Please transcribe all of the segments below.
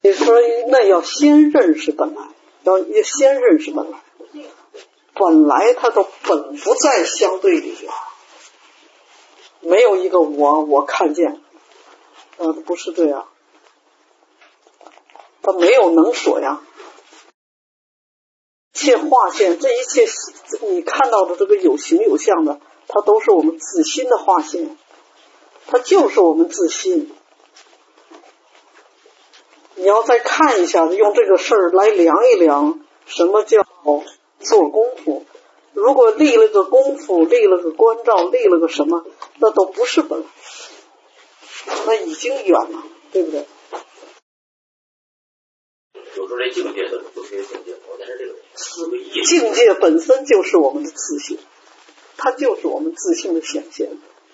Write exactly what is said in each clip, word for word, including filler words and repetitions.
你说那要先认识本来，要先认识本来，本来它的本不在相对里边，没有一个我我看见，呃，不是这样，它没有能所呀。一切化现，这一切你看到的这个有形有相的，它都是我们自心的化现，它就是我们自心。你要再看一下，用这个事儿来量一量，什么叫做功夫？如果立了个功夫，立了个关照，立了个什么，那都不是本来，那已经远了，对不对？ 有时候这境界的不是境界，但是这个思维意境界本身就是我们的自性，它就是我们自性的显现。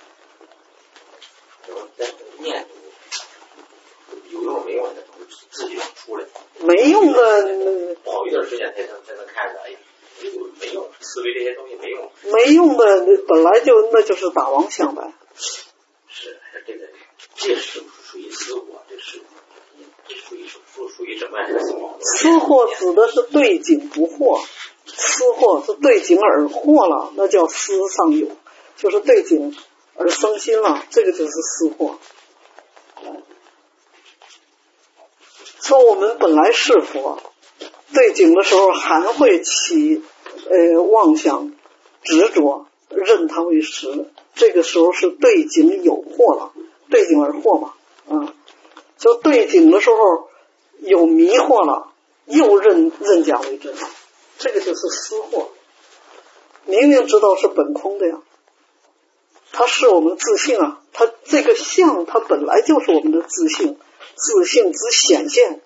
念有用没用的，自己出来。 没用的， 跑一段时间才能才能看着，哎呀，没用，思维这些东西没用。 没用的，本来就那就是打妄想呗。 是，这个这是属于私货，这是这属于属属于什么？ 私货指的是对境不惑，私货是对境而惑了，那叫私上有，就是对境而生心了，这个就是私货。说我们本来是佛，对境的时候还会起呃妄想、执着，认它为实，这个时候是对境有惑了，对境而惑嘛，啊，就对境的时候有迷惑了，又认认假为真了，这个就是私惑。明明知道是本空的呀，它是我们自性啊，它这个相它本来就是我们的自性，自性之显现。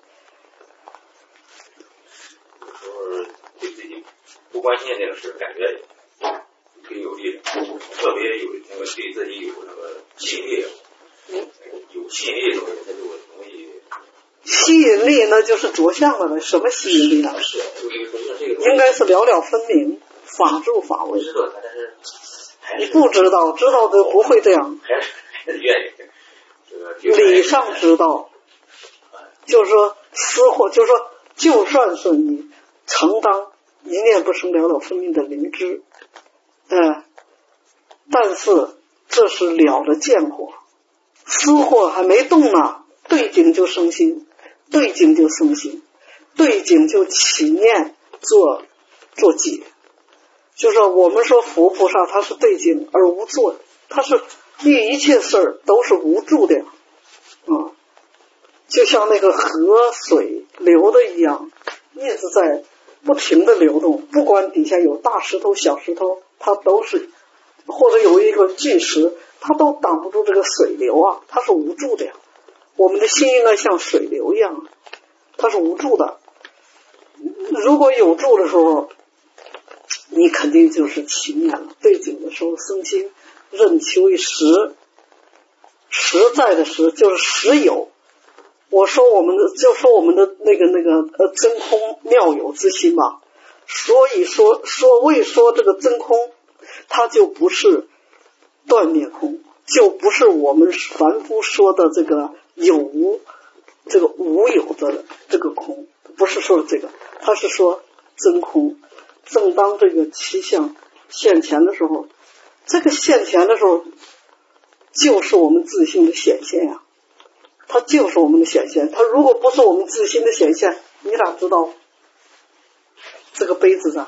有时候对自己不关心这个事，感觉挺有力的，特别有那个对自己有那个吸引力，有吸引力的东西，它就容易。 吸引力那就是着相了呗，什么吸引力呢？ 是， 应该是了了分明，法住法为。你不知道，知道的不会这样。 还是还是愿意。 理上知道，就是说私货，就是说，就算是你承当一念不生了了分明的灵知，呃，但是这是了了见惑，私货还没动呢，对境就生心，对境就生心，对境就起念做做解。就是说我们说佛菩萨他是对境而无作，他是对一切事儿都是无助的，啊，就像那个河水流的一样，一直在不停的流动，不管底下有大石头小石头，它都是，或者有一个巨石，它都挡不住这个水流啊，它是无助的呀。我们的心应该像水流一样，它是无助的。如果有助的时候，你肯定就是起念了，对境的时候生心，认其为实，实在的实就是实有。我说我们的就说我们的那个那个呃真空妙有之心吧，所以说所谓说这个真空，它就不是断灭空，就不是我们凡夫说的这个有无，这个无有的这个空，不是说这个，它是说真空。正当这个气象现前的时候，这个现前的时候就是我们自性的显现呀、啊，它就是我们的显现。它如果不是我们自性的显现，你咋知道这个杯子的？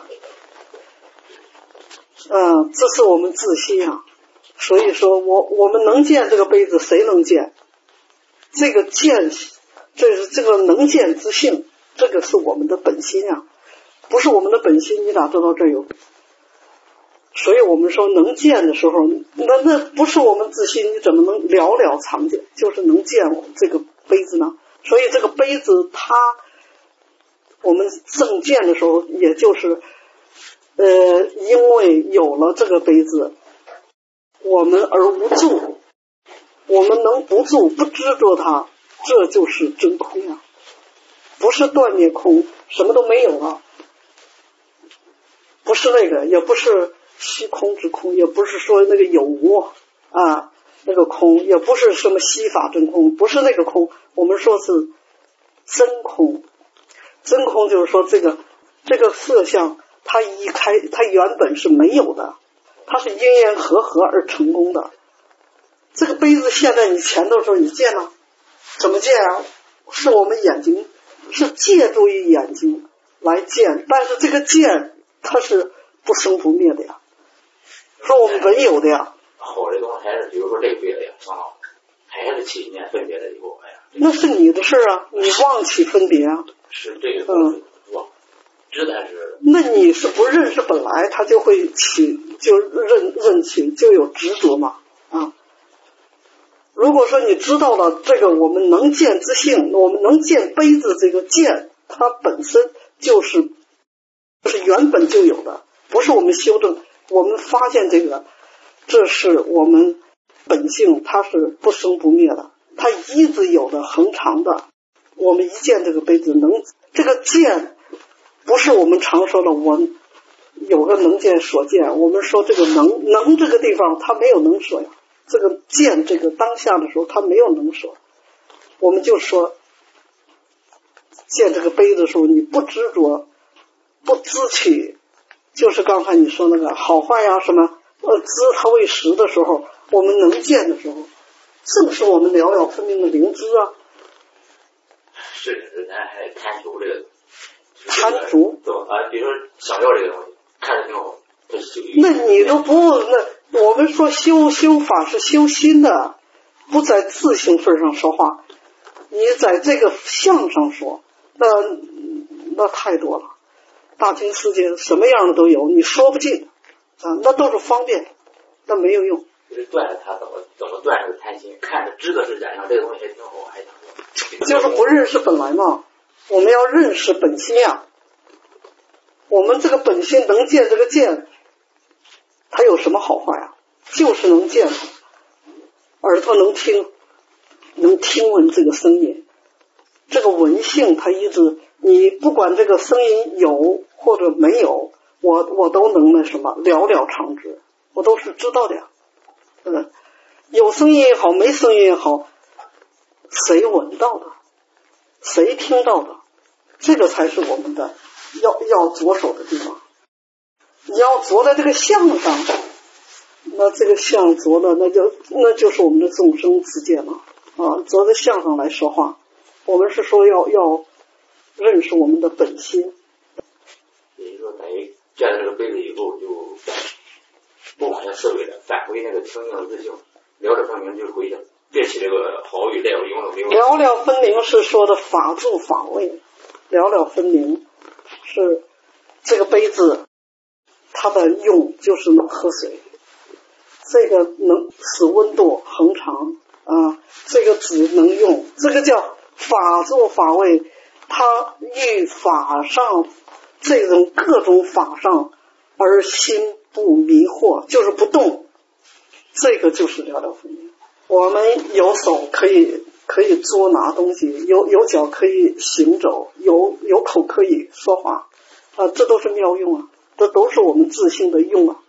嗯，这是我们自心啊。所以说我我们能见这个杯子，谁能见？这个见，这是这个能见之性，这个是我们的本心啊。不是我们的本心，你咋知道这有？所以我们说能见的时候，那那不是我们自心，你怎么能了了常见？就是能见这个杯子呢？所以这个杯子它，我们正见的时候，也就是呃，因为有了这个杯子，我们而无助，我们能不住不执着它，这就是真空啊，不是断灭空，什么都没有了。不是那个，也不是虚空之空，也不是说那个有无啊，那个空，也不是什么西法真空，不是那个空，我们说是真空。真空就是说这个这个色相它一开它原本是没有的，它是因缘和合而成功的。这个杯子现在你前头的时候你见了，怎么见啊？是我们眼睛是借助于眼睛来见，但是这个见它是不生不灭的呀，说我们本有的呀。 好的东西还是比如说这个杯子呀，上到还是起念分别了以后，哎呀， 那是你的事啊，你忘起分别啊。 是这个嗯，忘，知但是。 那你是不认识本来，他就会起就认认起就有执着嘛啊。如果说你知道了这个我们能见之性，我们能见杯子这个见，它本身就是就是原本就有的，不是我们修正，我们发现这个，这是我们本性，它是不生不灭的，它一直有的恒常的。我们一见这个杯子能，这个见不是我们常说的我有个能见所见，我们说这个能能这个地方它没有能所呀，这个见这个当下的时候它没有能所，我们就说见这个杯子的时候你不执着不知取，就是刚才你说那个好坏呀什么呃知它为实的时候，我们能见的时候，正是我们了了分明的灵知啊。 是，咱还贪求这个， 贪足， 对吧？啊，比如说想要这个东西，看着挺好，这是那你都不，那我们说修修法是修心的，不在自性份上说话，你在这个相上说，那那太多了，大千世界什么样的都有，你说不尽啊，那都是方便，那没有用。 断了它怎么怎么断这个贪心？看着知的是假象，这个东西还挺好，还想说， 就是不认识本来嘛。我们要认识本心呀。我们这个本心能见这个见，它有什么好坏呀？就是能见，耳朵能听，能听闻这个声音，这个闻性它一直，你不管这个声音有或者没有，我我都能那什么了了常知，我都是知道的呀。嗯，有声音也好，没声音也好，谁闻到的，谁听到的，这个才是我们的要要着手的地方。你要着在这个相上，那这个相着了，那就那就是我们的众生之见了啊！着在相上来说话，我们是说要要认识我们的本心。 也就是说，等于见了这个杯子以后，就不往下思维了，返回那个清净的自性，了了分明就回去，别起这个好与赖用了没有。 了了分明是说的法住法位，了了分明是这个杯子它的用就是能喝水，这个能使温度恒常啊，这个纸能用，这个叫法住法位，它遇法上这种各种法上而心不迷惑，就是不动，这个就是了了分明。我们有手可以可以捉拿东西，有有脚可以行走，有有口可以说话啊，这都是妙用啊，这都是我们自性的用啊。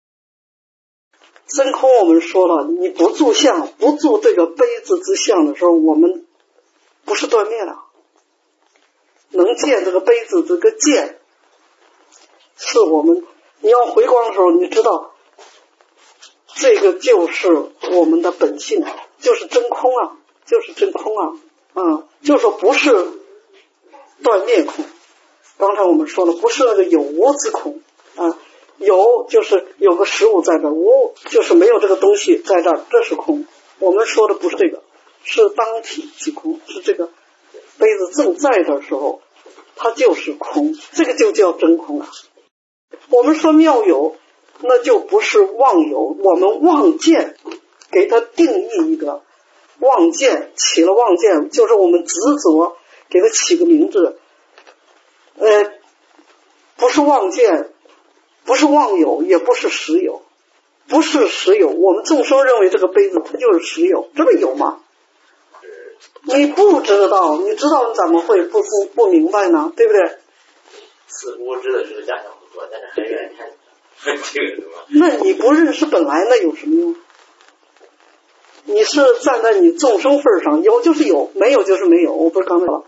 真空我们说了，你不住相，不住这个杯子之相的时候，我们不是断灭了，能见这个杯子这个见，是我们你要回光的时候，你知道这个就是我们的本性，就是真空啊，就是真空啊，啊，就是说不是断灭空。刚才我们说了，不是那个有无之空啊，有就是有个实物在这儿，无就是没有这个东西在这儿，这是空。我们说的不是这个，是当体即空，是这个杯子正在的时候，它就是空，这个就叫真空啊。我们说妙有，那就不是妄有，我们妄见，给它定义一个妄见，起了妄见，就是我们执着，给它起个名字，呃，不是妄见，不是妄有，也不是实有，不是实有。我们众生认为这个杯子它就是实有，这么有吗？你不知道，你知道你怎么会不不不明白呢？对不对？ 似乎知的是假象不说，但是还愿意看这个什么？ 那你不认识本来，那有什么用？你是站在你众生份上，有就是有，没有就是没有。我不是刚才了，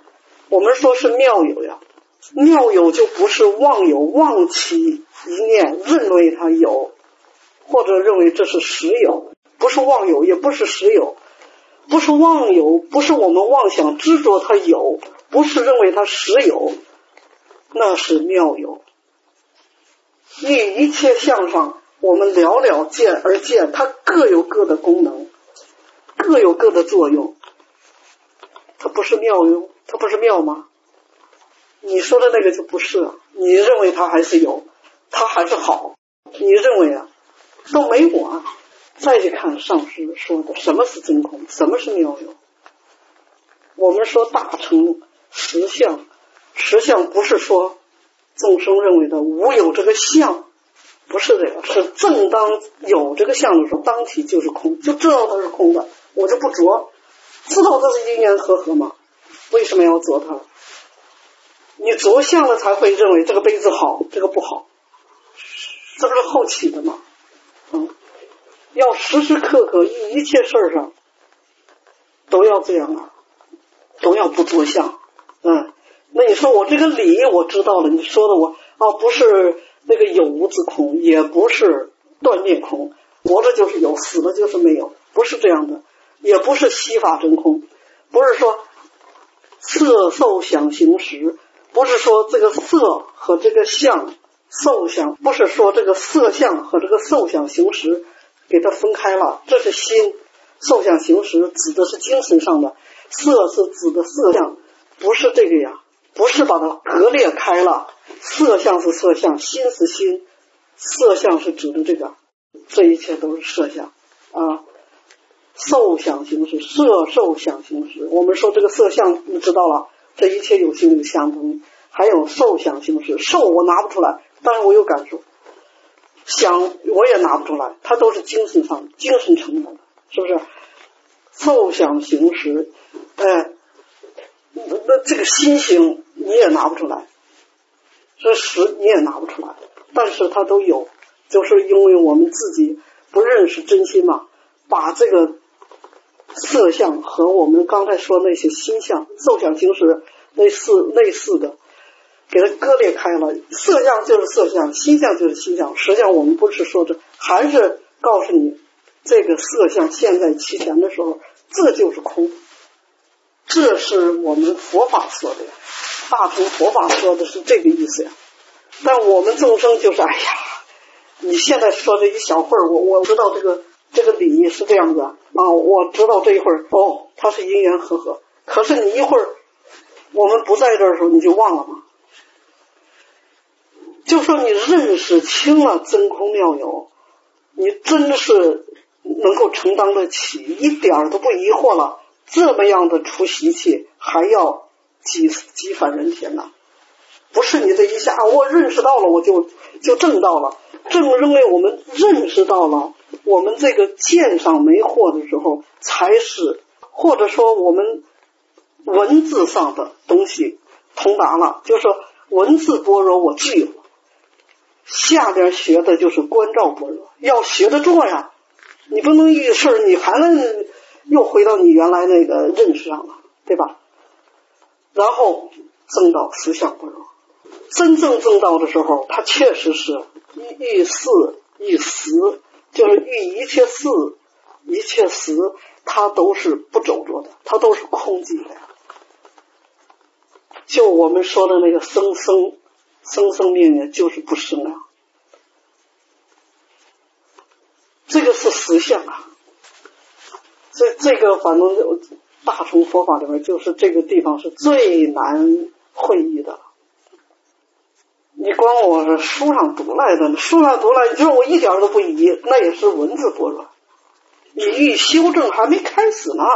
我们说是妙有呀，妙有就不是妄有，妄起一念认为它有，或者认为这是实有，不是妄有，也不是实有，不是妄有，不是我们妄想执着它有，不是认为它实有，那是妙有。于一切相上，我们了了见而见，它各有各的功能，各有各的作用，它不是妙用，它不是妙吗？你说的那个就不是啊，你认为它还是有，它还是好，你认为啊都没有啊。再去看上师说的什么是真空，什么是妙有。我们说大乘实相，实相不是说众生认为的无有这个相，不是这个，是正当有这个相的时候，当体就是空，就知道它是空的，我就不着，知道这是因缘和合吗？为什么要着它？你着相了才会认为这个杯子好，这个不好，这不是后起的吗？嗯，要时时刻刻一一切事上都要这样啊，都要不着相。嗯，那你说我这个理我知道了，你说的我啊不是那个有无之空，也不是断灭空，活着就是有，死了就是没有，不是这样的，也不是悉法真空，不是说色受想行识，不是说这个色和这个相受想，不是说这个色相和这个受想行识给它分开了，这是心，受想行识指的是精神上的，色是指的色相，不是这个呀，不是把它割裂开了，色相是色相，心是心，色相是指的这个，这一切都是色相啊。受想行识，色受想行识，我们说这个色相你知道了，这一切有形有相同，还有受想行识，受我拿不出来，但是我有感受，想我也拿不出来，它都是精神上精神层面的，是不是？受想行识，哎，那这个心行你也拿不出来，这识你也拿不出来，但是它都有，就是因为我们自己不认识真心嘛，把这个色相和我们刚才说那些心相、受想行识类似类似的，给它割裂开了。色相就是色相，心相就是心相。实际上我们不是说这，还是告诉你，这个色相现在其前的时候，这就是空。这是我们佛法说的呀，大乘佛法说的是这个意思呀。但我们众生就是，哎呀，你现在说这一小会儿，我我知道这个。这个理是这样子啊，我知道这一会儿哦，它是因缘和合，可是你一会儿我们不在这儿的时候，你就忘了吗？就说你认识清了真空妙有，你真是能够承担得起，一点都不疑惑了。这么样的出习气，还要几几反人天呢？不是你这一下我认识到了，我就就证到了。正因为我们认识到了。我们这个见上没惑的时候，才是或者说我们文字上的东西通达了，就是说文字般若我具有了，下边学的就是观照般若，要学得住呀，你不能一事你还能又回到你原来那个认识上了，对吧？然后证到实相般若，真正证到的时候，它确实是一事一实。就是遇一切事一切时，它都是不走着的，它都是空寂的。就我们说的那个生生生生灭灭，就是不生啊，这个是实相啊。这这个反正大乘佛法里面，就是这个地方是最难会意的。你光我是书上读来的，书上读来，你说我一点都不疑，那也是文字般若。你欲修正还没开始呢。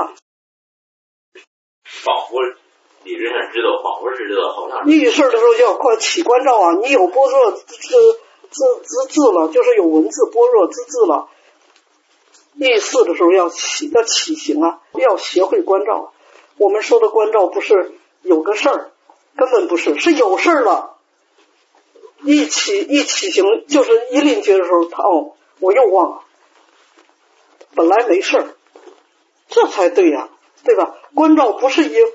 仿佛理论上知道，仿佛是知道，好像遇事的时候就要快起观照啊！你有般若之之之智了，就是有文字般若之智了。遇事的时候要起要起行啊，要学会观照啊。我们说的观照不是有个事儿，根本不是，是有事儿了。一起一起行，就是一临觉的时候，他哦，我又忘了，本来没事儿，这才对呀、啊，对吧？观照不是一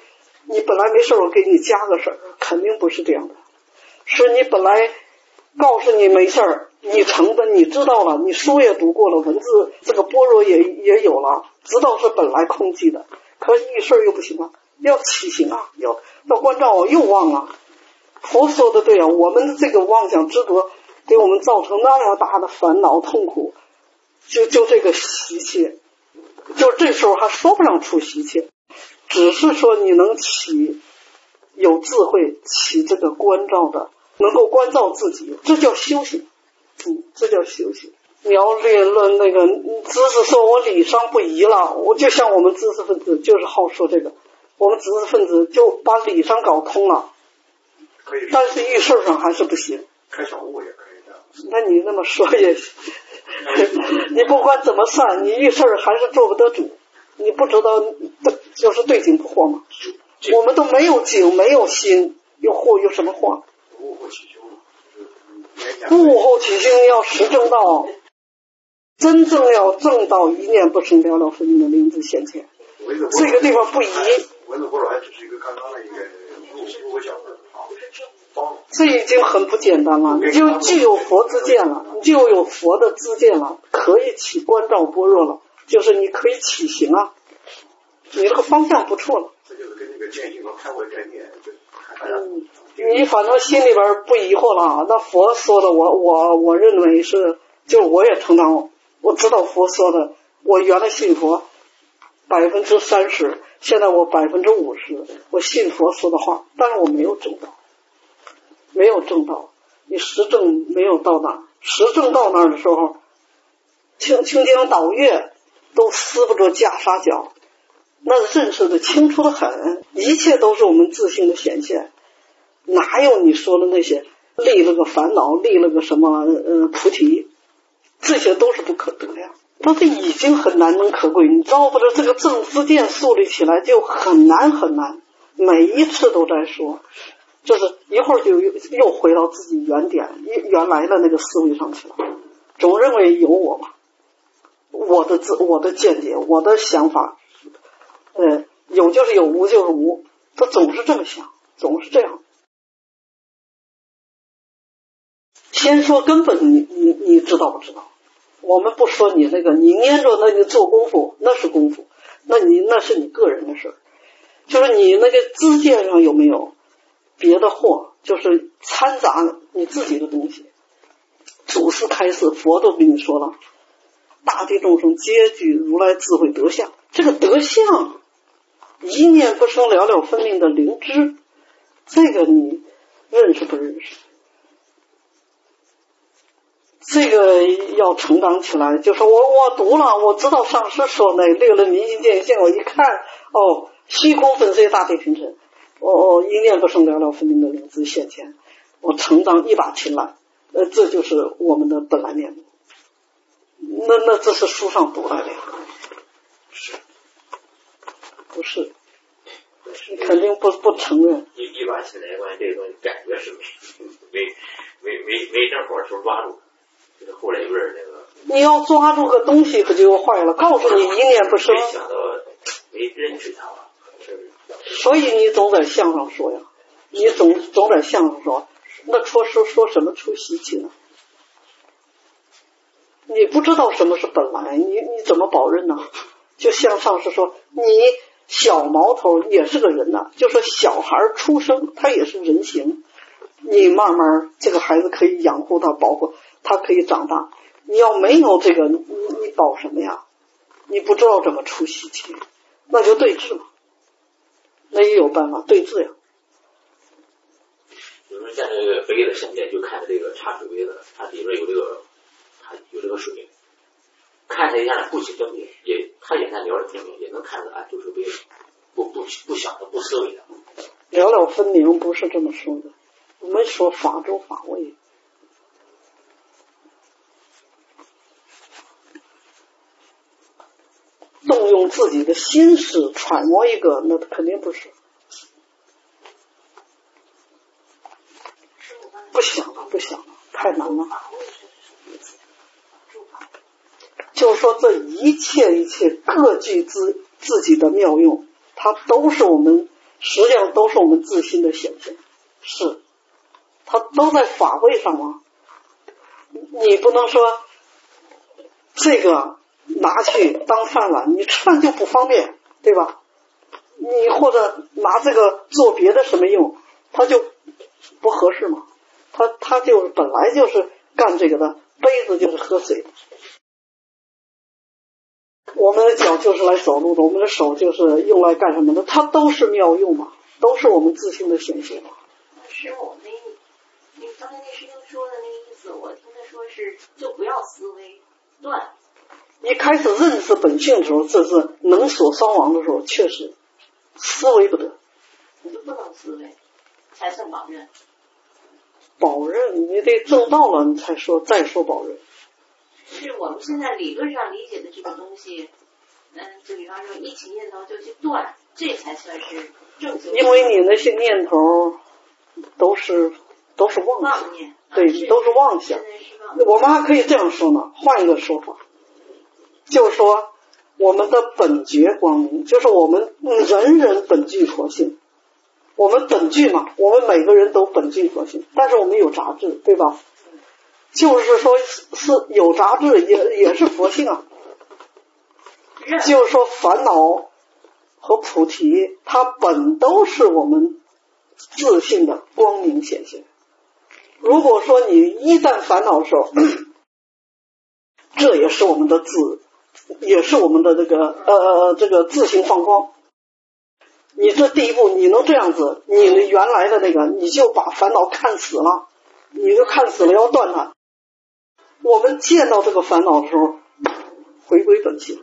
你本来没事我给你加个事儿，肯定不是这样的。是你本来告诉你没事儿，你成的你知道了，你书也读过了，文字这个般若也也有了，知道是本来空寂的，可是一事儿又不行了，要起行啊，要要关照啊，又忘了。佛说的对啊，我们的这个妄想执着给我们造成那么大的烦恼痛苦，就就这个习气，就这时候还说不上出习气，只是说你能起有智慧，起这个关照的，能够关照自己，这叫修行。嗯，这叫修行。你要论论那个知识说我理商不移了，我就像我们知识分子就是好说这个，我们知识分子就把理商搞通了， 可以， 但是意识上还是不行。 开小悟也可以这样。 那你那么说也行，你不管怎么算，你一事儿还是做不得主，你不知道就是对境不惑嘛。我们都没有境，没有心，又惑有什么惑？ 悟后起修嘛， 悟后起修要实证道，真正要证到一念不生了了分明的灵智现前，这个地方不移。 文字般若还只是一个刚刚的一个入入个角度， 这已经很不简单了，你就既有佛之见了，你就有佛的知见了，可以起关照般若了，就是你可以起行啊，你这个方向不错了。 这就是跟那个见性和开慧概念，就嗯，你反正心里边不疑惑了。那佛说的我，我我认为是，就是我也承担，我知道佛说的，我原来信佛百分之三十，现在我百分之五十，我信佛说的话，但是我没有证到，没有证到，你实证没有到那儿，实证到那儿的时候，青青江倒月都撕不着袈裟角。那认识的清楚的很，一切都是我们自性的显现，哪有你说的那些立了个烦恼，立了个什么呃菩提，这些都是不可得呀，都是已经很难能可贵。你知道不？这个正知见树立起来就很难很难，每一次都在说，就是一会儿就又又回到自己原点原来的那个思维上去了，总认为有我嘛，我的自我的见解，我的想法。呃，有就是有，无就是无，他总是这么想，总是这样。先说根本你，你你你知道不知道？我们不说你那个，你捏着那你做功夫，那是功夫，那你那是你个人的事儿。就是你那个知见上有没有别的货，就是掺杂你自己的东西。祖师开示，佛都跟你说了，大地众生皆具如来智慧德相，这个德相。一念不生了了分明的灵知，这个你认识不认识？这个要成长起来，就是我我读了，我知道上师说那六了明心见性，我一看哦，虚空粉碎大地平沉，哦哦，一念不生了了分明的灵知现前，我成长一把琴来，呃，这就是我们的本来面目。那那这是书上读来的呀。 是。 不是，你肯定不不承认。 一一把琴来关于这个东西，感觉是没没没没没正好手抓住，就是后来有点那个。 你要抓住个东西，可就坏了。告诉你一念不生， 没想到没认识它了。 所以你总在相上说呀，你总总在相上说，那说说说什么出习气呢？你不知道什么是本来，你你怎么保认呢？就像上师说，你。小毛头也是个人呐，就说小孩出生他也是人形，你慢慢这个孩子可以养护他保护他可以长大，你要没有这个你你保什么呀？你不知道怎么出习气，那就对峙嘛，那也有办法对峙呀。 比如说像这个杯子上面就看着这个茶水杯子，它里边有这个它有这个水，看着一下不起正面，也他也看了了分明，也能看出来就是杯子，不不不想的不思维的。 了了分明不是这么说的，我们说法中法位。动用自己的心思揣摩一个，那肯定不是。不想了，不想了，太难了。就是说，这一切一切各具自自己的妙用，它都是我们实际上都是我们自心的显现，是，它都在法位上啊。你不能说这个拿去当饭碗，你吃饭就不方便，对吧？你或者拿这个做别的什么用，它就不合适嘛。它它就是本来就是干这个的，杯子就是喝水的，我们的脚就是来走路的，我们的手就是用来干什么的？它都是妙用嘛，都是我们自性的显现嘛。 师傅，那你刚才那师兄说的那个意思，我听他说是就不要思维断。 一开始认识本性的时候，这是能所伤亡的时候，确实思维不得， 就不能思维，才算保任。 保任你得证到了，你才说再说保任。 是我们现在理论上理解的这个东西，嗯，就比方说一起念头就去断，这才算是正修。 因为你那些念头都是都是妄想， 念对， 是都是妄想。我们还可以这样说呢，换一个说法，就是说我们的本觉光明，就是我们人人本具佛性。我们本具嘛，我们每个人都本具佛性，但是我们有杂质，对吧？就是说是有杂质也也是佛性啊。就是说烦恼和菩提它本都是我们自性的光明显现。如果说你一旦烦恼的时候，这也是我们的自，也是我们的这个呃这个自行放光。你这第一步你能这样子，你的原来的那个你就把烦恼看死了，你就看死了要断它。我们见到这个烦恼的时候回归本性，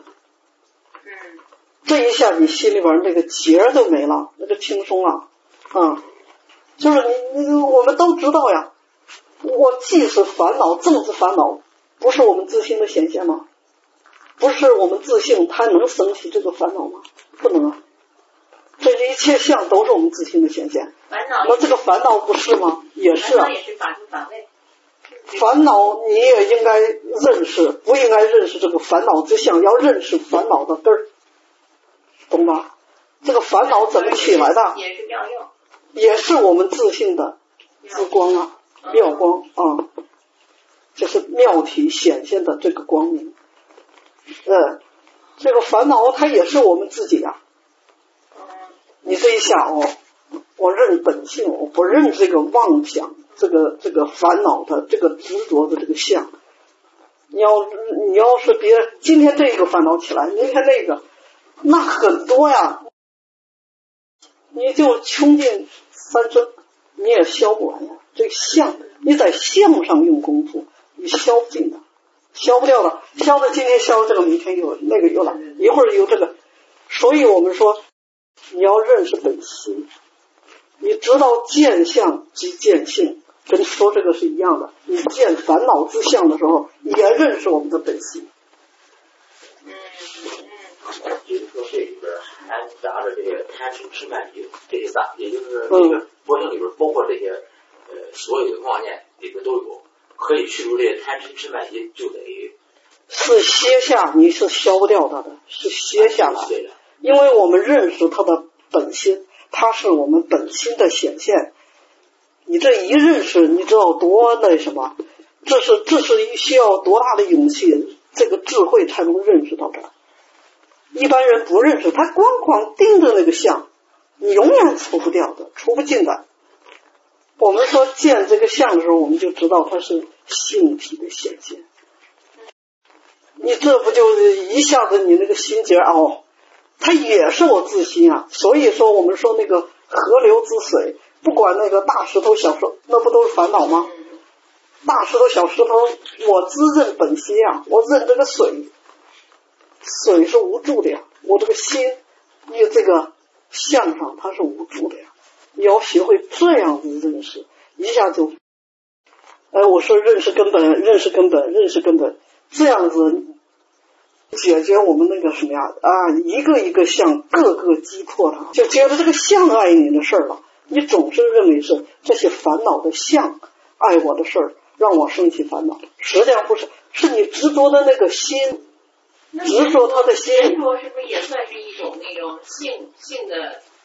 这一下你心里边那个结都没了，那个轻松了啊！就是你你我们都知道呀，我既是烦恼，正是烦恼，不是我们自性的显现吗？不是我们自性它能生起这个烦恼吗？不能啊！这一切相都是我们自性的显现，那这个烦恼不是吗？也是啊。 烦恼也是法住法位。 烦恼你也应该认识，不应该认识这个烦恼之相，要认识烦恼的根儿，懂吧？这个烦恼怎么起来的？ 也是妙用， 也是我们自性的自光啊，妙光啊，就是妙体显现的这个光明。呃，这个烦恼它也是我们自己啊。你这一下哦，我认本性，我不认这个妄想，这个这个烦恼的这个执着的这个相。你要你要是别今天这个烦恼起来，明天那个，那很多呀，你就穷尽三生，你也消不完呀。这个相，你在相上用功夫，你消不尽的，消不掉的，消的今天消这个，明天有那个有了，一会儿有这个，所以我们说。你要认识本心，你知道见相即见性，跟说这个是一样的。你见烦恼之相的时候，也认识我们的本心。 嗯嗯，就是说这里边还夹着这个贪嗔痴慢疑这些仨，也就是这个佛性里边包括这些呃所有的妄念里边都有，可以去除这些贪嗔痴慢疑，就得是歇下，你是消不掉它的，是歇下来。因为我们认识它的本心，它是我们本心的显现。你这一认识，你知道多那什么？这是这是需要多大的勇气，这个智慧才能认识到的。一般人不认识，他光光盯着那个相，你永远除不掉的，除不尽的。我们说见这个相的时候，我们就知道它是性体的显现。你这不就是一下子你那个心结哦？它也是我自心啊，所以说我们说那个河流之水，不管那个大石头小石头，那不都是烦恼吗？大石头小石头，我自认本心啊，我认这个水，水是无助的呀，我这个心，你这个相上它是无助的呀，你要学会这样子认识，一下就，哎，我说认识根本，认识根本，认识根本，这样子。解决我们那个什么呀啊，一个一个相，各个击破它，就觉得这个相爱你的事儿了。你总是认为是这些烦恼的相爱我的事儿，让我生起烦恼。实际上不是，是你执着的那个心，执着他的心。 执着是不是也算是一种那种性性的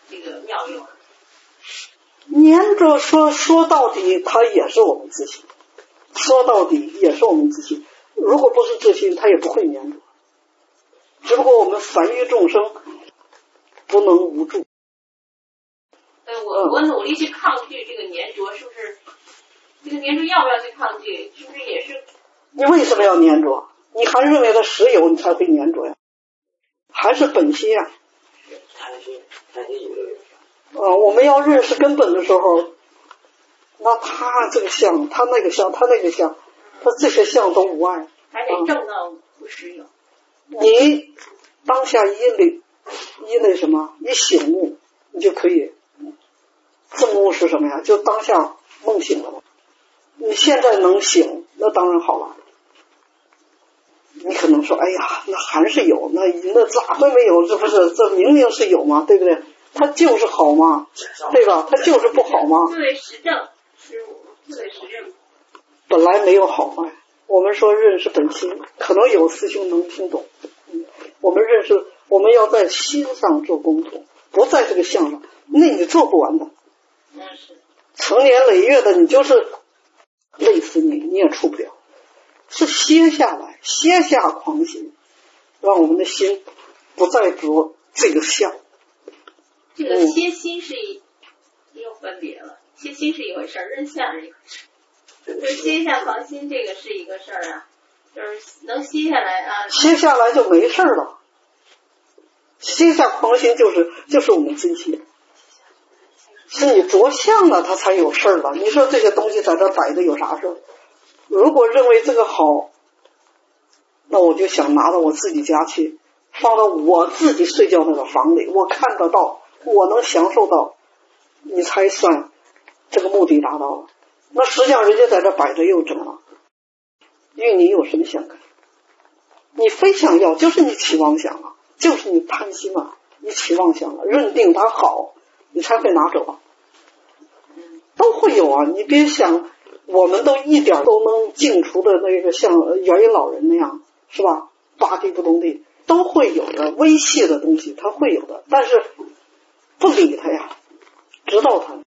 这个妙用？ 粘着说说到底，它也是我们自信。说到底也是我们自信。如果不是自信，它也不会粘着。只不过我们凡于众生，不能无助。 呃，我我努力去抗拒这个粘着，是不是？这个粘着要不要去抗拒？是不是也是？ 你为什么要粘着？你还认为它实有，你才会粘着呀？还是本心呀？ 贪心，贪心有的有。 啊，我们要认识根本的时候，那他这个相，他那个相，他那个相，他这些相都无碍。 还得证到不实有。 你当下一类一类什么？一醒悟，你就可以。证悟是什么呀？就当下梦醒了。你现在能醒，那当然好了。你可能说，哎呀，那还是有，那那咋会没有？这不是，这明明是有嘛，对不对？它就是好嘛，对吧？它就是不好嘛。 对，实证，实物，对，实证。 本来没有好坏。我们说认识本心，可能有师兄能听懂。嗯，我们认识，我们要在心上做功夫，不在这个相上，那你做不完的。 嗯，是。 成年累月的，你就是累死你，你也出不了。是歇下来，歇下狂心，让我们的心不再着这个相。 这个歇心是一又分别了，歇心是一回事儿，认相是一回事儿。就歇下狂心，这个是一个事儿啊，就是能歇下来啊。 歇下来就没事了。歇下狂心就是就是我们真心，是你着相了，它才有事儿了。你说这些东西在这摆着有啥事儿？如果认为这个好，那我就想拿到我自己家去，放到我自己睡觉那个房里，我看得到，我能享受到，你才算这个目的达到了。那实际上人家在这摆着又怎么了？与你有什么相干？你非想要，就是你起妄想了，就是你贪心了，你起妄想了，认定它好，你才会拿走啊。都会有啊，你别想我们都一点都能净除的那个像元音老人那样，是吧？八地不动地都会有的，微细的东西它会有的，但是不理它呀，知道它。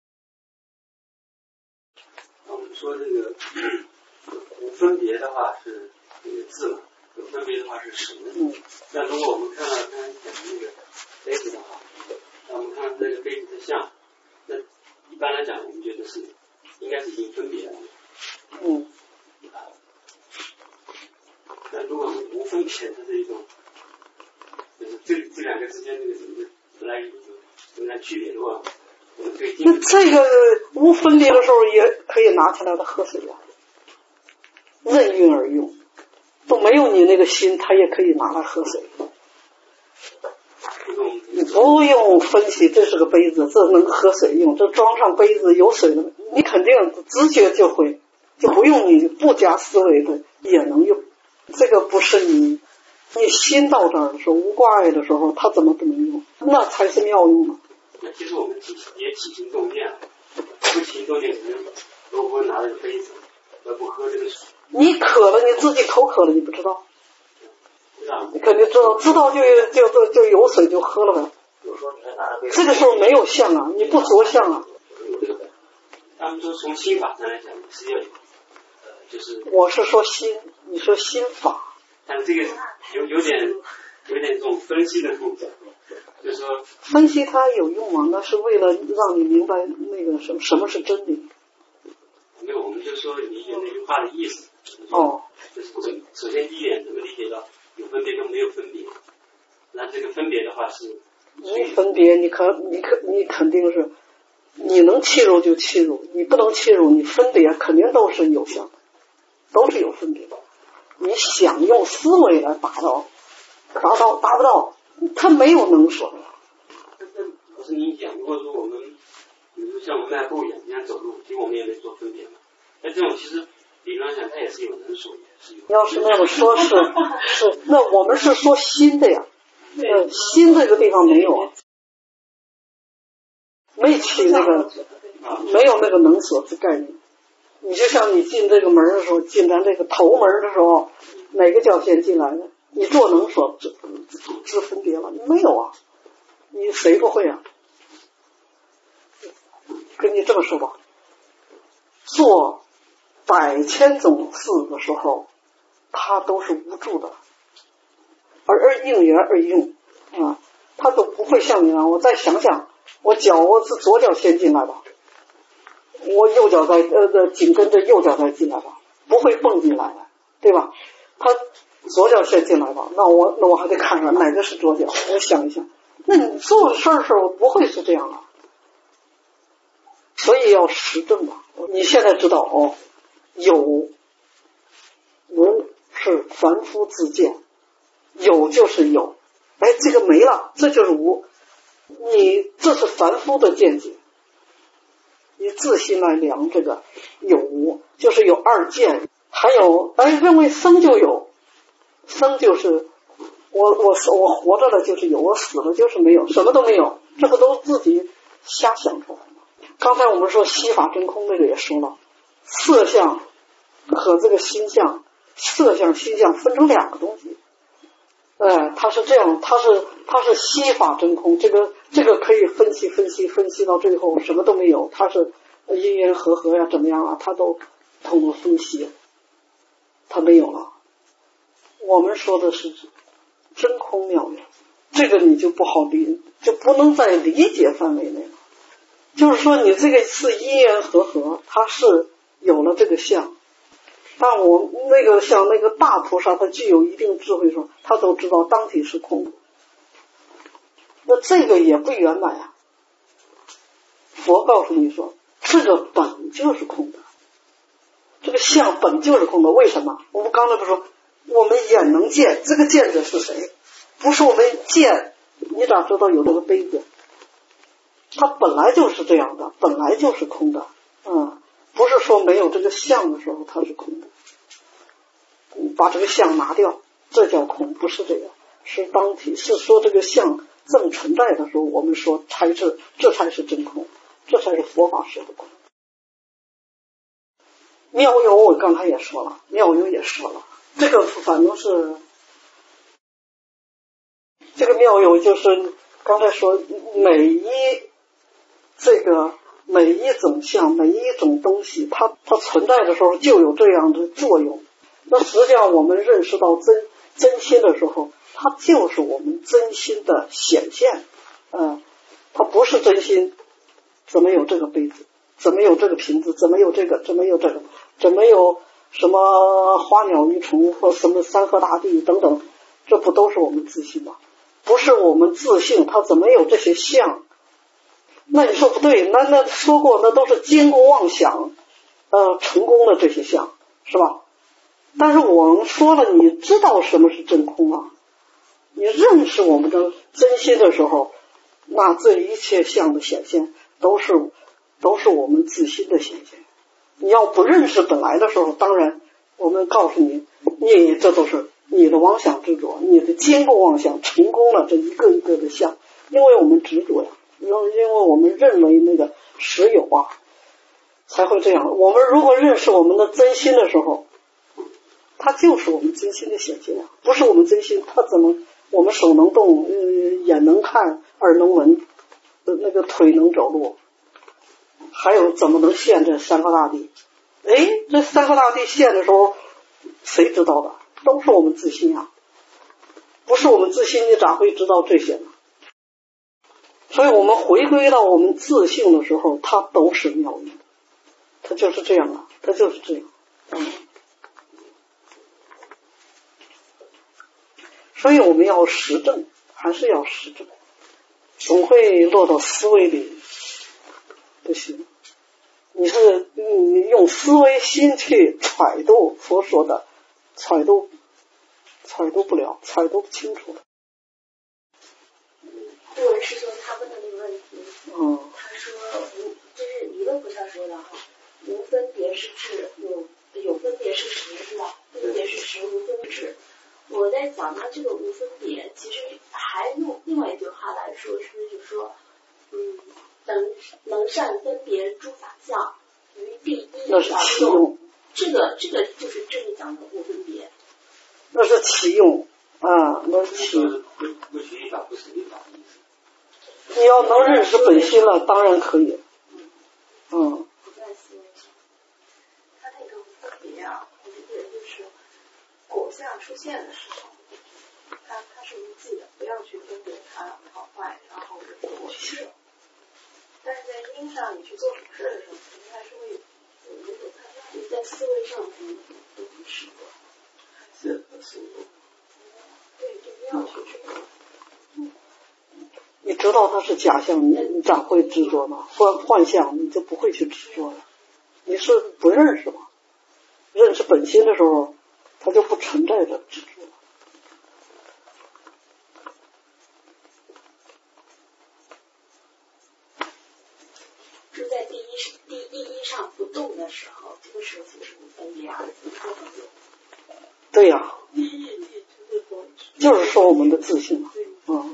我们说这个无分别的话是这个字嘛，有分别的话是实。嗯。那如果我们看到刚才讲的那个杯子的话，那我们看到这个杯子的像，那一般来讲，我们觉得是应该是已经分别了。 嗯。 那如果是无分别，它是一种，就是这这两个之间这个什么本来有存在区别的话，我们对那这个无分别的时候也可以拿起来的喝水啊，任运而用，都没有你那个心，它也可以拿来喝水。你不用分析，这是个杯子，这能喝水用，这装上杯子有水的，你肯定直觉就会，就不用你不加思维的也能用。这个不是你，你心到这儿的时候，无挂碍的时候，它怎么不能用？那才是妙用呢。 那其实我们起也起心动念，不起心动念，可能都不会拿这个杯子，而不喝这个水。 你渴了，你自己口渴了，你不知道。你肯定知道，知道就就就就有水就喝了呗。这个时候没有相啊，你不着相啊。 他们说从心法上来讲是要有，呃，就是。 我是说心，你说心法。 但是这个有有点有点这种分析的动作，就是说。 分析它有用吗？那是为了让你明白那个什么什么是真理。 没有，我们就说理解那句话的意思。 哦。 就是首先第一点，怎么理解到有分别跟没有分别？那这个分别的话是， 你分别，你可你可你肯定是，你能切入就切入，你不能切入，你分别肯定都是有相的，都是有分别的。你想用思维来达到，达到达不到，他没有能所的。 不是你讲，如果说我们，比如像我们迈步一样，你看走路，其实我们也没做分别嘛。那这种其实理论上讲，它也是有能所，也是有。 要是那么说是是，那我们是说心的呀。呃，心这个地方没有啊，没起那个，没有那个能所之概念。你就像你进这个门的时候，进咱这个头门的时候，哪个叫先进来的？你做能所之之分别了？没有啊，你谁不会啊？ 给你这么说吧，做百千种事的时候，它都是无助的，而而应缘而用啊，它都不会像你啊。我再想想，我脚我是左脚先进来吧，我右脚再呃紧跟着右脚再进来吧，不会蹦进来的，对吧？他左脚先进来吧，那我那我还得看看哪个是左脚，我想一想。那你做事的时候不会是这样啊，所以要实证嘛。你现在知道哦，有无是凡夫自见，有就是有，哎，这个没了，这就是无。你这是凡夫的见解，你自心来量这个有无，就是有二见。还有哎，认为生就有，生就是我我我活着了就是有，我死了就是没有，什么都没有，这不都自己瞎想出来吗？刚才我们说西法真空那个也说了，色相和这个心相，色相心相分成两个东西。哎，它是这样，它是它是西法真空，这个这个可以分析分析分析到最后什么都没有，它是因缘和合呀怎么样啊，它都通过分析，它没有了。我们说的是真空妙用，这个你就不好理，就不能在理解范围内了。就是说你这个是因缘和合，它是有了这个相，但我那个像那个大菩萨，他具有一定智慧说，他都知道当体是空的，那这个也不圆满啊。佛告诉你说，这个本就是空的，这个相本就是空的。为什么？我们刚才不说我们眼能见，这个见者是谁？不是我们见，你咋知道有这个杯子？它本来就是这样的，本来就是空的，嗯，不是说没有这个相的时候它是空的。把这个相拿掉，这叫空，不是这个，是当体，是说这个相正存在的时候，我们说才是，这才是真空，这才是佛法式的空。妙有我刚才也说了，妙有也说了，这个反正是这个妙有就是刚才说每一这个每一种相，每一种东西，它它存在的时候就有这样的作用。那实际上我们认识到真真心的时候，它就是我们真心的显现。嗯，它不是真心，怎么有这个杯子？怎么有这个瓶子？怎么有这个？怎么有这个？怎么有什么花鸟鱼虫或什么山河大地等等？这不都是我们自信吗？不是我们自信，它怎么有这些相？那你说不对，那那说过，那都是坚固妄想呃成功的这些相，是吧？但是我们说了，你知道什么是真空啊？你认识我们的真心的时候，那这一切相的显现都是都是我们自心的显现。你要不认识本来的时候，当然我们告诉你，你这都是你的妄想执着，你的坚固妄想成功了这一个一个的相，因为我们执着呀，因为因为我们认为那个实有啊，才会这样。我们如果认识我们的真心的时候，它就是我们真心的显现啊，不是我们真心，它怎么我们手能动，呃，眼能看，耳能闻，呃，那个腿能走路，还有怎么能现这山河大地？哎，这山河大地现的时候，谁知道的？都是我们自心啊，不是我们自心，你咋会知道这些呢？所以我们回归到我们自性的时候，它都是妙用，它就是这样啊，它就是这样，嗯。所以我们要实证，还是要实证，总会落到思维里，不行。你是你用思维心去揣度佛说的，揣度揣度不了，揣度不清楚的。 顾文师兄他问的那个问题， 嗯， 他说无，这是弥勒菩萨说的哈，无分别是智，有有分别是实，是吧？分别是实，无分别智。我在想，他这个无分别，其实还用另外一句话来说，是不是就说，嗯，能能善分别诸法相，于第一那是其用， 这个这个就是这里讲的无分别。 那是其用啊，那是其。 不学一法不随一法的意思。 你要能认识本心了，当然可以。 嗯。 不在思维上。他那个分别啊，我理解就是果相出现的时候，它它是无记的，不要去分别它好坏，然后就是果是。但是在因上你去做什么事的时候，肯定还是会有有一种它你在思维上可能都不是的，是不是？对，就不要去知道。嗯。 你知道它是假象，你你咋会执着呢？幻幻象，你就不会去执着了。你是不认识吗？认识本心的时候，它就不存在着执着。 就在第一第一一上不动的时候，这个时候就是无分别二字都很有。 对呀、啊，就是说我们的自信嘛，嗯。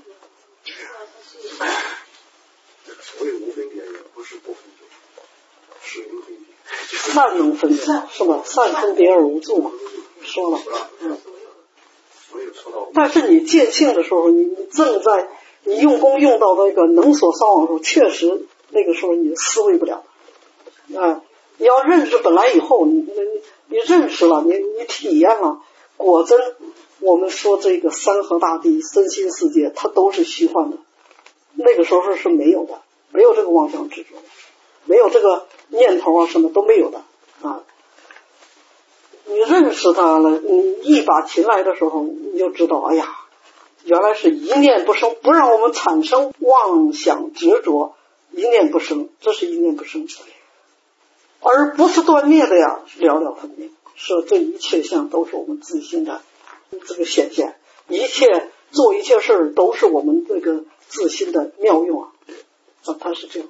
所谓无分别也不是不分别，是无分别。 善能分别是吧？善分别而无助嘛，说了，嗯。但是你见性的时候，你正在你用功用到那个能所伤亡的时候，确实那个时候你思维不了。啊、呃，你要认识本来以后，你你你认识了，你你体验了，果真我们说这个山河大地、身心世界，它都是虚幻的。那个时候是没有的，没有这个妄想执着，没有这个念头啊，什么都没有的啊。你认识它了，你一把琴来的时候，你就知道，哎呀，原来是一念不生，不让我们产生妄想执着，一念不生，这是一念不生，而不是断灭的呀，了了分明，是这一切相都是我们自性的这个显现，一切做一切事都是我们这个自心的妙用啊，啊，它是这样。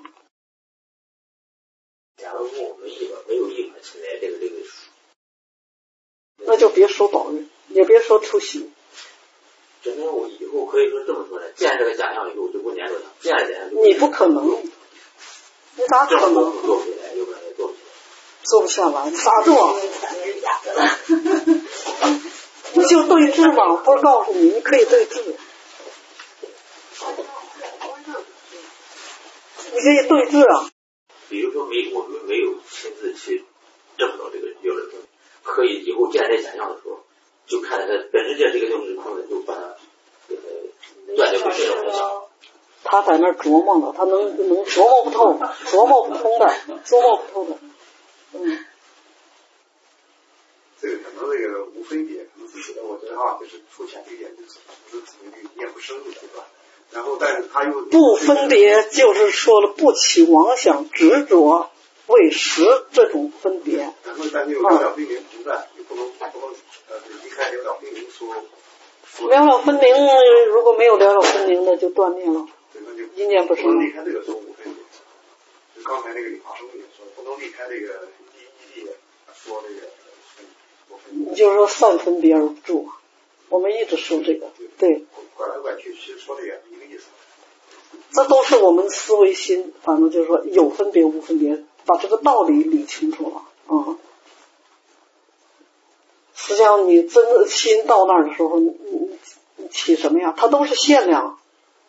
假如说我们一个没有一个存在这个这个书， 那就别说保佑，也别说出息。 真的，我以后可以说这么说呢，见这个假象以后就不粘着它，见了假象就你不可能，你咋可能做不起来？有可能也做不起来， 做不下来，咋做？你就对峙嘛，不是告诉你，你可以对峙。你可以对峙啊。 比如说没我们没有亲自去证到这个标准，可以以后见这假象的时候，就看它本身这这个就是空的，就把它呃断掉不是很小。 他在那琢磨了，他能能琢磨不透，琢磨不通的，琢磨不透的。嗯。 这个可能这个无分别，可能是我觉得啊，就是出现这一点就是不是自己的念不生的阶段。然后，但是他又不分别，就是说了不起妄想执着为实这种分别。 然后，但是又了了分明不在，又不能不能呃离开了了分明说。 了了分明，如果没有了了分明的，就断灭了。 对，那就一念不生。 不能离开这个说无分别。就刚才那个李华生也说，不能离开这个第一地说这个无分别。 你就是说善分别而不住，我们一直说这个，对。 拐来拐去，其实说这个一个意思。 这都是我们思维心，反正就是说有分别无分别，把这个道理理清楚了啊、嗯。实际上，你真的心到那儿的时候，你你起什么呀？它都是限量，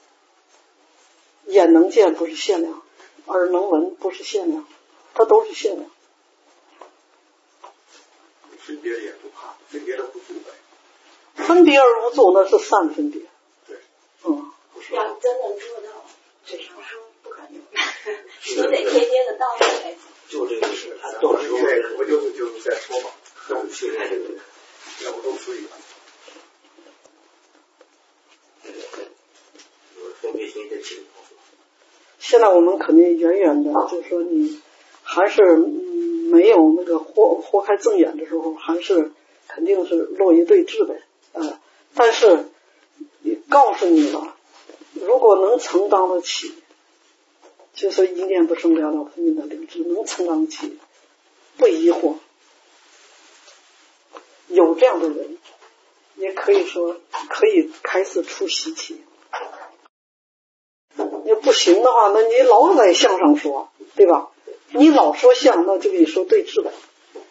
眼能见不是限量，耳能闻不是限量，它都是限量。 分别也不怕，分别的不住呗。 分别而无住，那是善分别。 对， 嗯。 要真能做到，这上书不可能，你得天天的道理来讲。 就这个是， 都是因为我就是就是在说嘛，都是训练这个人，要不都属于。 分别心的情况。 现在我们肯定远远的，就是说你还是、嗯、没有那个豁豁开正眼的时候，还是肯定是落于对峙呗。呃，但是告诉你了，如果能承担得起，就说一念不生了了分明的灵智，能承担得起，不疑惑，有这样的人，也可以说可以开始出习气。你不行的话，那你老在相上说，对吧？你老说相，那就跟你说对峙呗。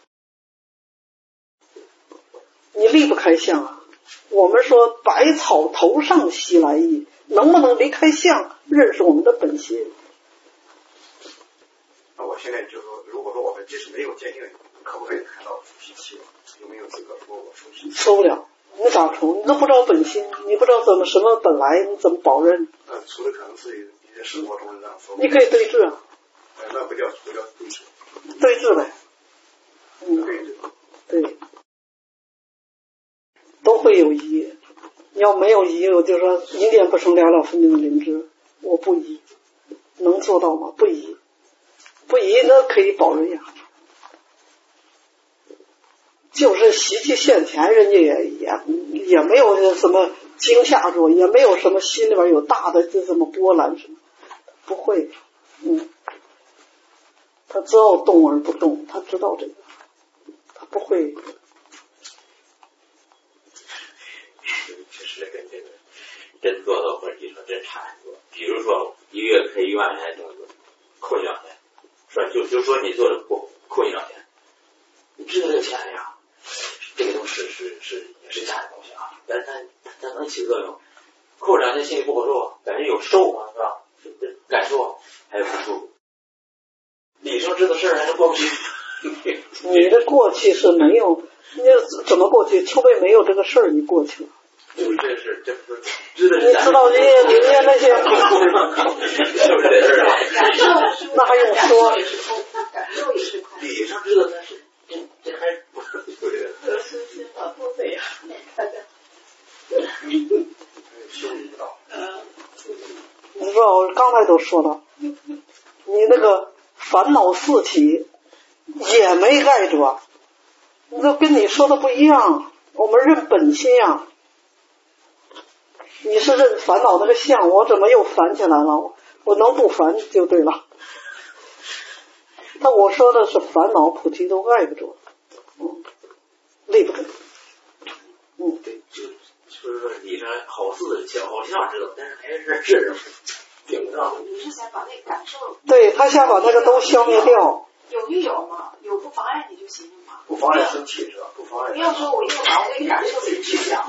你离不开相啊。我们说百草头上袭来意，能不能离开相，认识我们的本性？ 那我现现在就是说，如果说我们即使没有鉴定，可不可以看到脾气？有没有资格说我说脾气？ 说不了，你咋说？你都不知道本心，你不知道怎么什么本来，你怎么保认？ 呃，除了可能是一些生活中的这样说。 你可以对峙啊。 呃，那不叫不叫对峙。 对峙呗。嗯， 对峙。 对。都会有疑，要没有疑，我就说一念不生了了分明的灵知，我不疑，能做到吗？不疑，不疑那可以保人呀。就是习气现前，人家也也也没有什么惊吓住，也没有什么心里边有大的这什么波澜什么，不会，嗯，他知道动而不动，他知道这个，他不会。 确实跟这个真做到本地上真差很多。比如说一个月赔一万块钱东西，扣一两千，说就就说你做的不扣一两千，你知道这个钱呀？这个东西是是是也是假的东西啊，但是它它能起作用。扣两天心里不好受，感觉有收嘛，是吧？感受还有不舒服。理生知道事儿还是过不去。 你的过去是没有，你怎么过去？除非没有这个事儿，你过去了。 就是这是这不是知道？ 你知道人家人家那些， 是不是这事儿？ 那还用说？ 感受也是空。 理生知道那是这这还不是对的。 得失心嘛，不对呀。 修不到。 你知道我刚才都说了，你那个烦恼四体也没盖着，你这跟你说的不一样。我们认本心呀，你是认烦恼那个相，我怎么又烦起来了？我能不烦就对了。但我说的是烦恼菩提都盖不住，嗯，立不住。嗯， 对，就就是说理上好似小好像知道，但是还是是顶不上。 你是想把那感受？ 对，他想把那个都消灭掉。 有就有嘛，有不妨碍你就行了嘛。 不妨碍生气是吧？不妨碍。 不要说我又把我那个感受给去掉。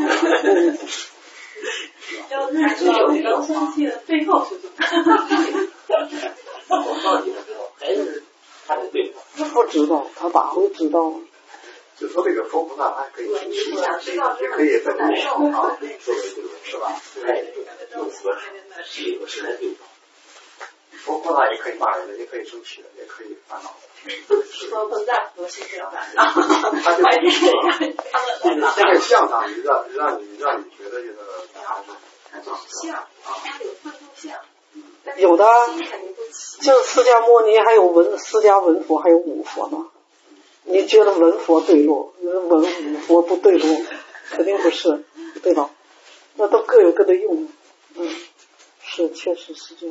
要认知到能生气的背后是什么。 我到底知道，还是他得对付。 他不知道，他哪会知道？ 就说这个佛菩萨，他可以生气，也可以在感受啊，说是吧？ 对，用佛是有是来对付。 佛菩萨也可以骂人的，也可以生气的，也可以烦恼的。 说不在佛心这样的， 他就这个相上，让让你让你觉得这个还是太脏了。 相啊，它有愤怒相。 有的，就是释迦牟尼还有文释迦文佛还有五佛呢。你觉得文佛对路，文五佛不对路，肯定不是，对吧？那都各有各的用。嗯，是，确实是这样。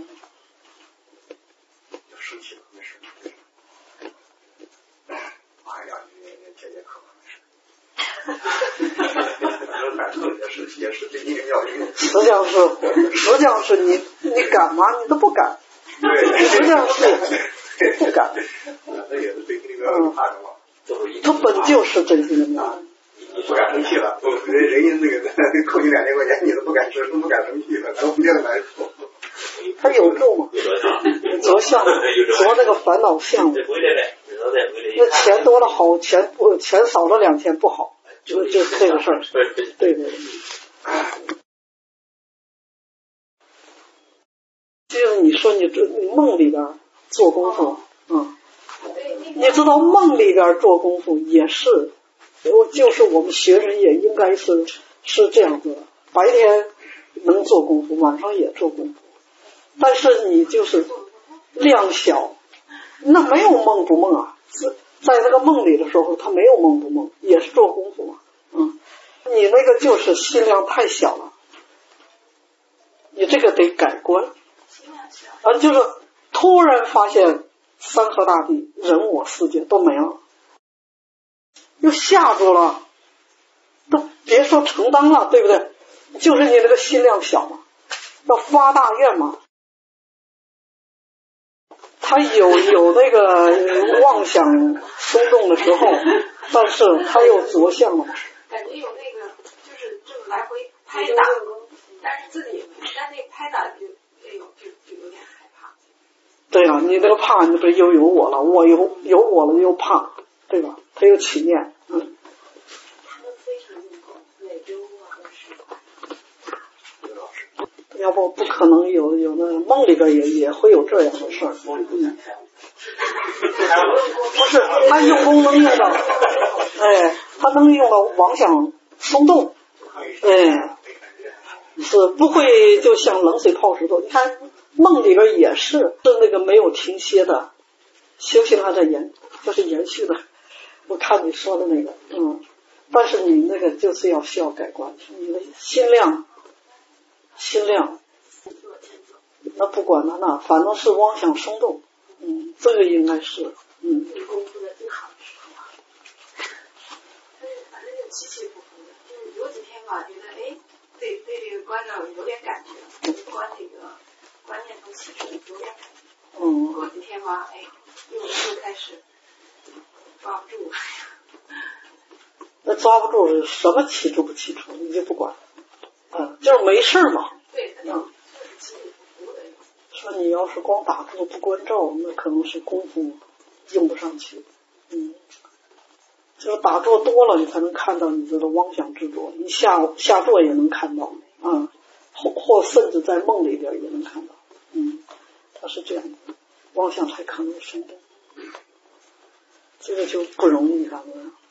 就生气了，没事。骂两句，解解渴，没事。感受也是也是这一个要领。 实际上是，实际上是你你敢吗？你都不敢。 对， 实际上是不敢。 那也是对这个怕什么？ 他本就是真心的妙。 你不敢生气了，人人家那个扣你两千块钱，你都不敢生，都不敢生气了，都不觉得难受。 他有救吗？着相，着那个烦恼相。那钱多了好，钱不钱少了两千不好，就就这个事儿。对对。就是你说你这你梦里边做功夫，嗯。你知道梦里边做功夫也是，就是我们学人也应该是是这样子的，白天能做功夫，晚上也做功夫，但是你就是量小，那没有梦不梦啊，在那个梦里的时候，他没有梦不梦，也是做功夫嘛，嗯，你那个就是心量太小了，你这个得改观，啊，就是突然发现。山河大地、人我世界都没了，又吓住了，都别说承担了，对不对？就是你那个心量小嘛，要发大愿嘛。他有有那个妄想松动的时候，但是他又着相了。 感觉有那个，就是这么来回拍打，但是自己也没，但那拍打就哎呦就就有点害怕。 对啊，你那个怕，你不是又有我了，我有有我了又怕，对吧？他有起念，嗯。 他们非常用功，每周啊都是。 要不不可能有有那梦里边也也会有这样的事儿。嗯。不是，他用功能用到，哎，他能用到妄想松动，哎，是不会就像冷水泡石头。你看梦里边也是是那个没有停歇的，修行还在延，就是延续的。我看你说的那个，嗯，但是你那个就是要需要改观，你的心量，心量，那不管了，那反正是妄想松动，嗯，这个应该是，嗯。 功夫的最好的时候啊，但是反正就起起伏伏的，就是有几天吧，觉得哎，对对这个观照有点感觉，观这个观念中起初有点感觉， 嗯。 过几天吧，哎，又又开始抓不住。 那抓不住是什么起处不起处，你就不管，嗯，就是没事嘛。 对， 嗯。 就是起起伏伏的。 说你要是光打坐不关照，那可能是功夫用不上去，嗯，就是打坐多了，你才能看到你这个妄想执着。你下下坐也能看到，啊，或或甚至在梦里边也能看到，嗯，它是这样的，妄想才可能生动，这个就不容易感觉。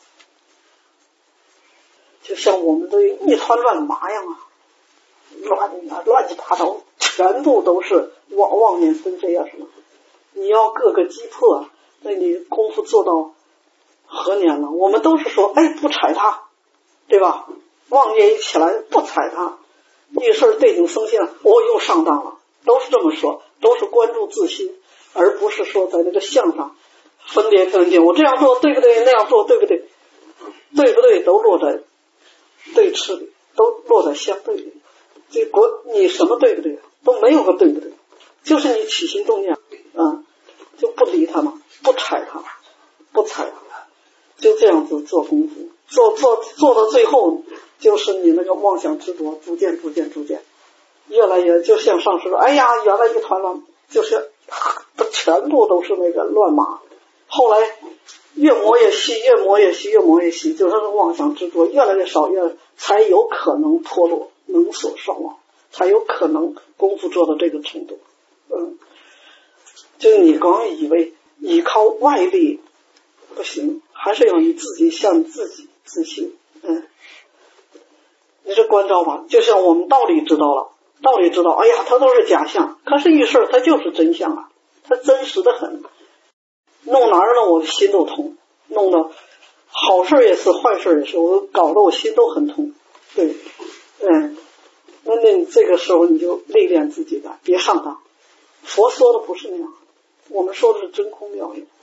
就像我们的一团乱麻样啊，乱啊乱七八糟，全部都是妄妄念纷飞啊什么。你要各个击破，那你功夫做到何年了？我们都是说，哎，不踩它，对吧？妄念一起来，不踩它，一事对景生信，我又上当了，都是这么说，都是关注自心，而不是说在那个相上分别分别，我这样做对不对？那样做对不对？对不对？都落在对峙里，都落在相对里。这国你什么对不对？都没有个对不对，就是你起心动念，嗯，就不理他嘛，不踩他，不踩他，就这样子做功夫，做做做到最后，就是你那个妄想执着逐渐逐渐逐渐，越来越就像上师说，哎呀，原来一团乱，就是全部都是那个乱麻，后来越磨越细，越磨越细，越磨越细，就是妄想执着越来越少，越才有可能脱落，能所双忘，才有可能功夫做到这个程度。嗯，就你光以为依靠外力不行，还是要你自己向自己自信。嗯，你这关照吧，就像我们道理知道了，道理知道，哎呀，它都是假象，可是一事它就是真相啊，它真实的很。弄哪儿呢？我的心都痛，弄得好事也是，坏事也是，我搞得我心都很痛。对，嗯，那那你这个时候你就历练自己吧，别上当。佛说的不是那样，我们说的是真空妙用。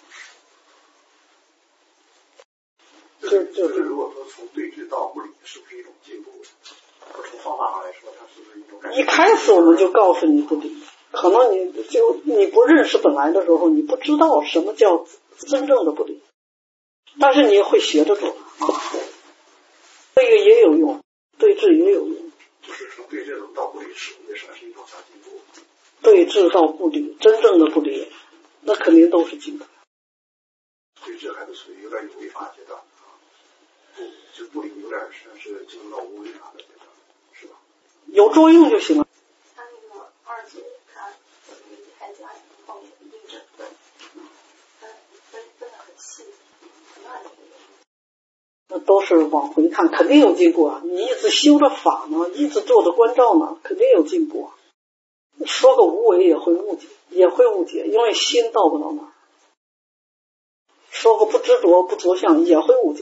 就就是如果说从对峙到不理，是不是一种进步？从方法上来说，它是不是一种改变？ 一开始我们就告诉你不理，可能你就你不认识本来的时候，你不知道什么叫真正的不理，但是你会学着做啊，这个也有用，对峙也有用。 就是从对峙到不理，是不是是一种大进步？ 对峙到不理，真正的不理，那肯定都是进步。 对峙还是属于有点有违法阶段啊，不就不理有点是是进入到无违法的阶段，是吧？ 有作用就行了。 他那个二姐，他还讲后面印证分，分分分的很细，那就那都是往回看，肯定有进步啊！你一直修着法呢，一直做着关照呢，肯定有进步啊。说个无为也会误解，也会误解，因为心到不到那儿。说个不执着不着相也会误解。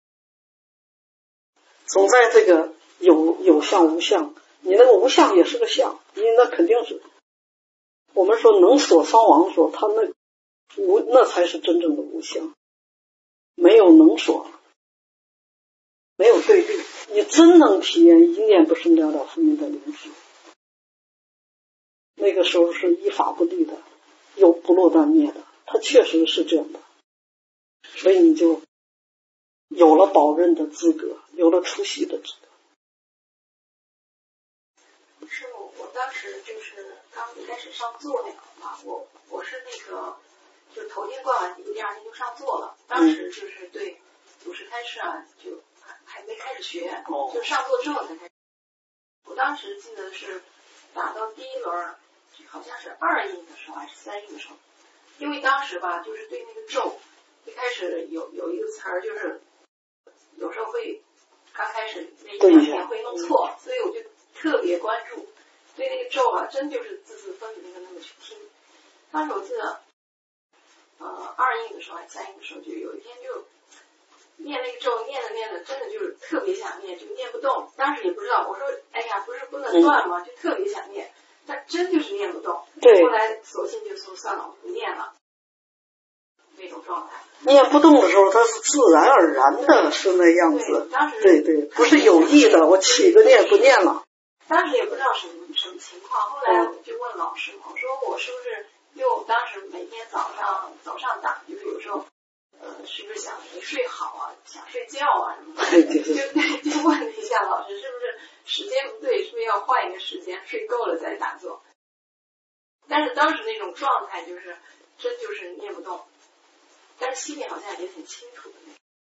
总在这个有有相无相，你那个无相也是个相，你那肯定是。我们说能所双亡的时候，他那无那才是真正的无相，没有能所。没有对立，你真能体验一念不生了了分明的灵知，那个时候是依法不立的，又不落断灭的，它确实是这样的，所以你就有了保任的资格，有了出席的资格。 师父，我当时就是刚开始上座那会儿嘛，我我是那个，就头天灌完底，第二天就上座了。当时就是对主持开示啊，就还还没开始学，就上座之后才开始。我当时记得是打到第一轮，好像是二印的时候还是三印的时候，因为当时吧，就是对那个咒，一开始有有一个词儿，就是有时候会刚开始那一两天会弄错，所以我就特别关注。对那个咒啊，真就是字字分明的那么去听。当时我记得，呃，二印的时候还是三印的时候，就有一天就念那个咒，念着念着，真的就是特别想念，就念不动。当时也不知道，我说，哎呀，不是不能断吗？就特别想念，但真就是念不动。 对。 后来索性就说算了，我不念了。那种状态。 念不动的时候，它是自然而然的，是那样子。对对，不是有意的，我起个念不念了。 当时也不知道什么什么情况，后来我就问老师嘛，我说我是不是又当时每天早上早上打，就是有时候呃是不是想没睡好啊，想睡觉啊什么的，就就问了一下老师，是不是时间不对，是不是要换一个时间，睡够了再打坐。但是当时那种状态就是真就是念不动，但是心里好像也挺清楚的那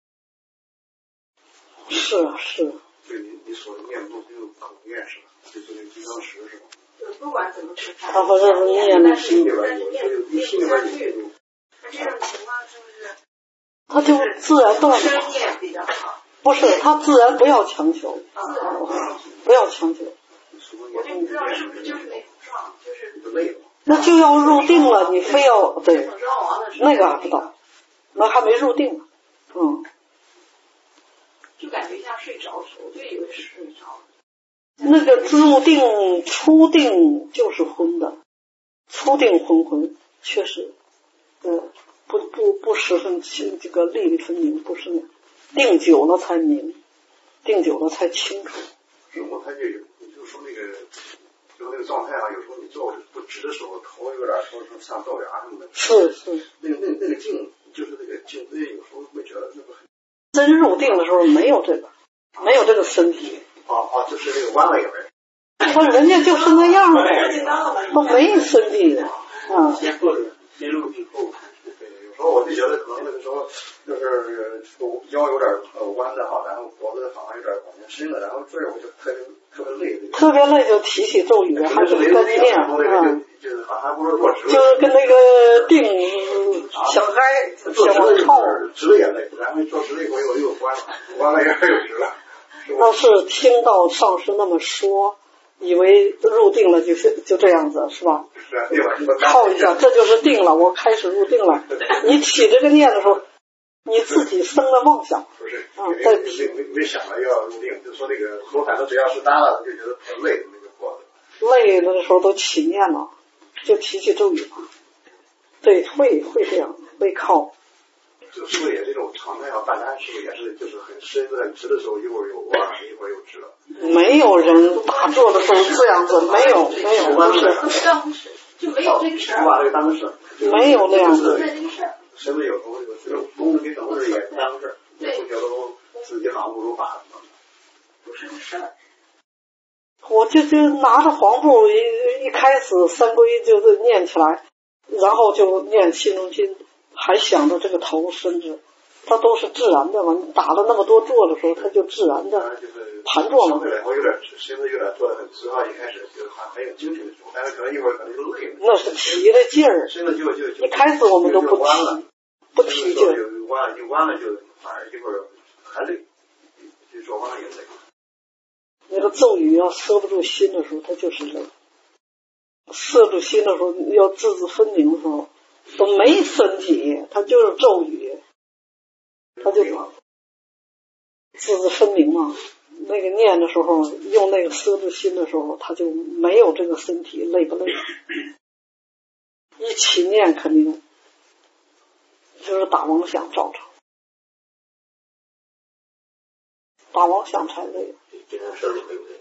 种。是啊是。 对，你你说的念不动就口念是吧？就是那金刚石是吧？ 就是不管怎么吃饭， 他好像是念但是心里边但是念有念心里边不下去。那这种情况是不是？ 他就自然断了。深念比较好。 不是，他自然不要强求。 自然不要强求。 我就不知道是不是就是那种状，就是累了。 那就要入定了，你非要对，那个还不到，那还没入定呢，嗯。 就感觉像睡着似的，我就以为是睡着了。 那个入定、初定就是昏的，初定昏昏，确实，呃，不不不十分清，这个粒粒分明，不是那样。定久了才明，定久了才清楚。 是我看见有，你就说那个，就那个状态啊，有时候你坐不直的时候，头有点说说像豆芽什么的。 是是。 那个那那个静，就是那个静，那有时候会觉得那个很。 真入定的时候没有这个，没有这个身体。 哦哦，就是那个弯了以为。 他人家就是那样的，都没身体的。啊。 先坐着，先入定后。 对，有时候我就觉得可能那个时候就是腰有点呃弯的哈，然后脖子好像有点往前伸了，然后这儿我就特别特别累。 特别累就提起咒语，还是跟念啊。 就是好像不是坐直。 就是跟那个定小嗨小往靠。 直了也累，然后坐直了以后又又弯了，弯了一下又直了。 要是听到上师那么说，以为入定了就是就这样子，是吧？ 是啊，对靠一下，这就是定了，我开始入定了。你起这个念的时候，你自己生了妄想。 不是， 啊， 在没没没想到要入定，就说那个说反正只要是搭了，就觉得很累那个过程。 累了的时候都起念了，就提起咒语了。对，会会这样，会靠。 就是不是也这种常态啊？大家是不是也是就是很深很直的时候，一会儿又弯，一会儿又直了？ 没有人打坐的时候这样子，没有没有，不是，就没有这个事儿。 不把这个当个事儿， 没有那样子。 身子有时候这个这种功能给等事也不当个事儿，不觉得自己好像不如法不是个事儿。 我就就拿着黄布一一开始三皈就是念起来，然后就念心中经。还想着这个头身子，它都是自然的嘛。你打了那么多坐的时候，它就自然的盘坐嘛。 对，我有点身子有点坐得很直啊，一开始就还很有精神的时候，但是可能一会儿可能就累了。 那是提的劲儿。 身子就就一开始我们都不提，不提劲儿。 就弯了，就弯了，就反而一会儿还累，就说弯了也累。 那个咒语要摄不住心的时候，它就是累；摄住心的时候，要字字分明的时候。都没身体，它就是咒语，它就字字分明嘛。那个念的时候，用那个摄住心的时候，它就没有这个身体累不累。一起念肯定就是打妄想造成，打妄想才累。 这件事儿对不对？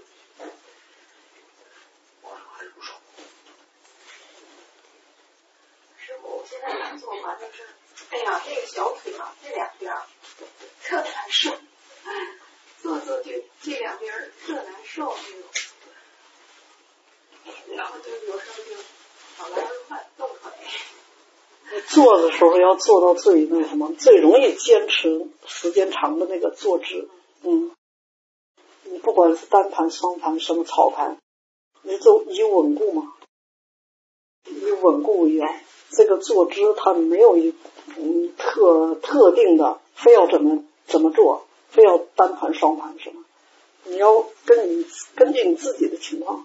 我现在打坐吧，就是，哎呀，这个小腿啊，这两边特难受，坐坐就这两边特难受那种，然后就有时候就好来回换动腿。 你做的时候要做到最那什么，最容易坚持时间长的那个坐姿。嗯，你不管是单盘、双盘、什么草盘，你都以稳固嘛，以稳固为要。这个坐姿它没有一嗯特特定的，非要怎么怎么做，非要单盘、双盘什么。你要跟你根据你自己的情况。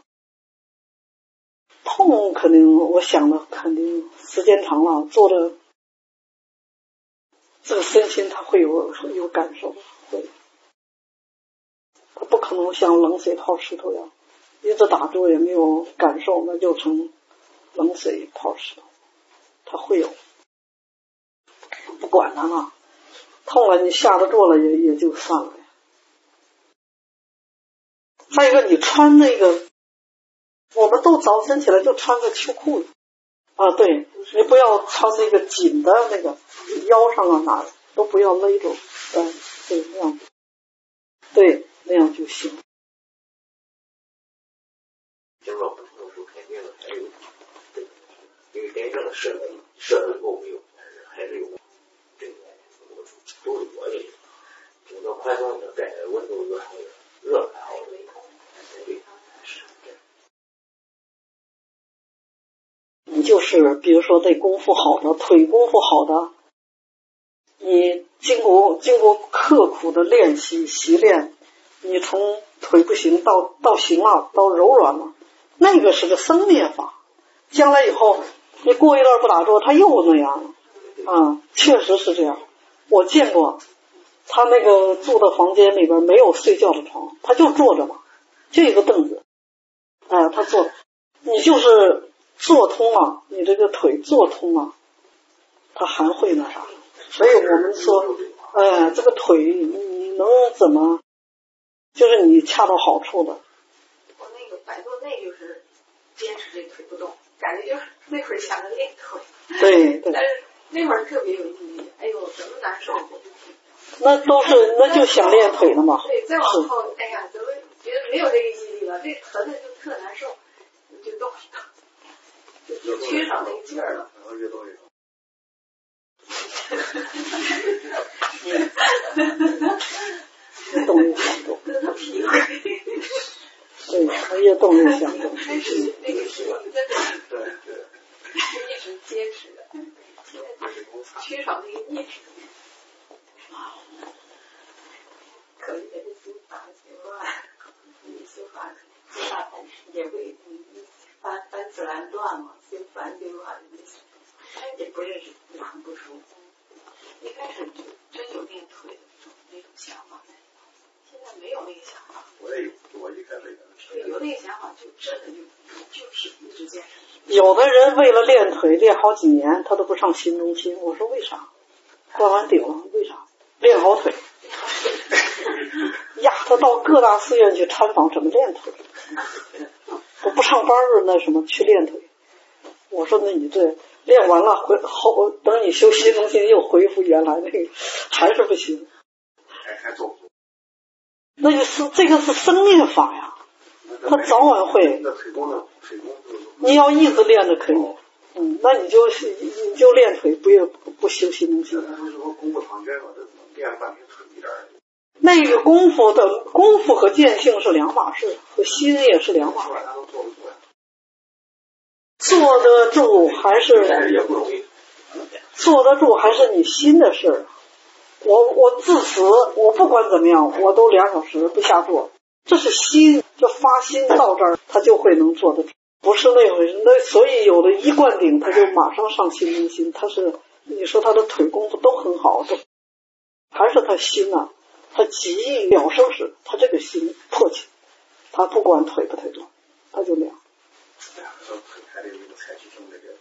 痛肯定，我想的肯定时间长了，做的这个身心它会有有感受，会，它不可能像冷水泡石头一样，一直打坐也没有感受，那就成冷水泡石头，它会有，不管它了，痛了你下了坐了也也就算了。再一个，你穿那个。我们都早晨起来就穿个秋裤啊，对，你不要穿那个紧的那个腰上啊哪都不要勒住，嗯，对，那样，对，那样就行。 经络不通的时候，肯定还有这个，因为真正的设备设备够没有，还是有这个都有原因。整个宽松的，在温度越好越热还好，对。 你就是比如说这功夫好的，腿功夫好的，你经过经过刻苦的练习习练，你从腿不行到到行了，到柔软了，那个是个生灭法。将来以后你过一段不打坐，他又那样了啊，确实是这样。我见过他那个住的房间里边没有睡觉的床，他就坐着嘛，就一个凳子，哎、呃，他坐，你就是做通了，你这个腿做通了，他还会那啥。所以我们说，哎、呃，这个腿你能怎么，就是你恰到好处的。 我那个百度内就是坚持这腿不动，感觉就是那会儿想着练腿。 对对。 但是那会儿特别有意义，哎呦，怎么难受。 那都是那就想练腿了嘛。 对，再往后，哎呀，怎么觉得没有这个毅力了？这疼的就特难受，就动一动。就缺少那个劲儿了。 然后越动越动。 越动越想动。对，他越动越想动。 开始那个是真的是对对， 一直坚持的，现在就是缺少那个意志。可以给这修法行吧？你修法修法也会你翻翻起来乱嘛，修翻修法也不认识，也很不舒服。一开始就真有练腿的那种那种想法，现在没有那个想法。 我也有，我一开始对，有那个想法就真的就就是一直坚持。 有的人为了练腿练好几年，他都不上新中心。我说为啥？灌完顶了，为啥？练好腿。呀，他到各大寺院去参访，怎么练腿？我不上班儿那什么去练腿。我说那你这练完了回后，等你修新中心又恢复原来那个，还是不行。 还还做不做？ 那就是这个是生灭法呀，他早晚会。 那腿功呢？腿功你要一直练着可以，嗯，那你就你就练腿，不不不修新中心。 那时候功夫长拳嘛，这练半天腿一点。 那个功夫的功夫和见性是两码事，和心也是两码事。坐得住还是也不容易， 坐得住还是你心的事儿。我我自死，我不管怎么样，我都两小时不下坐，这是心，就发心到这儿，他就会能坐得住，不是那回事。那所以有的一灌顶，他就马上上心中心，他是你说他的腿功夫都很好，都还是他心呐、啊，他极易了生死，他这个心迫切，他不管腿不腿重，他就那样。 还得有一个采取生这个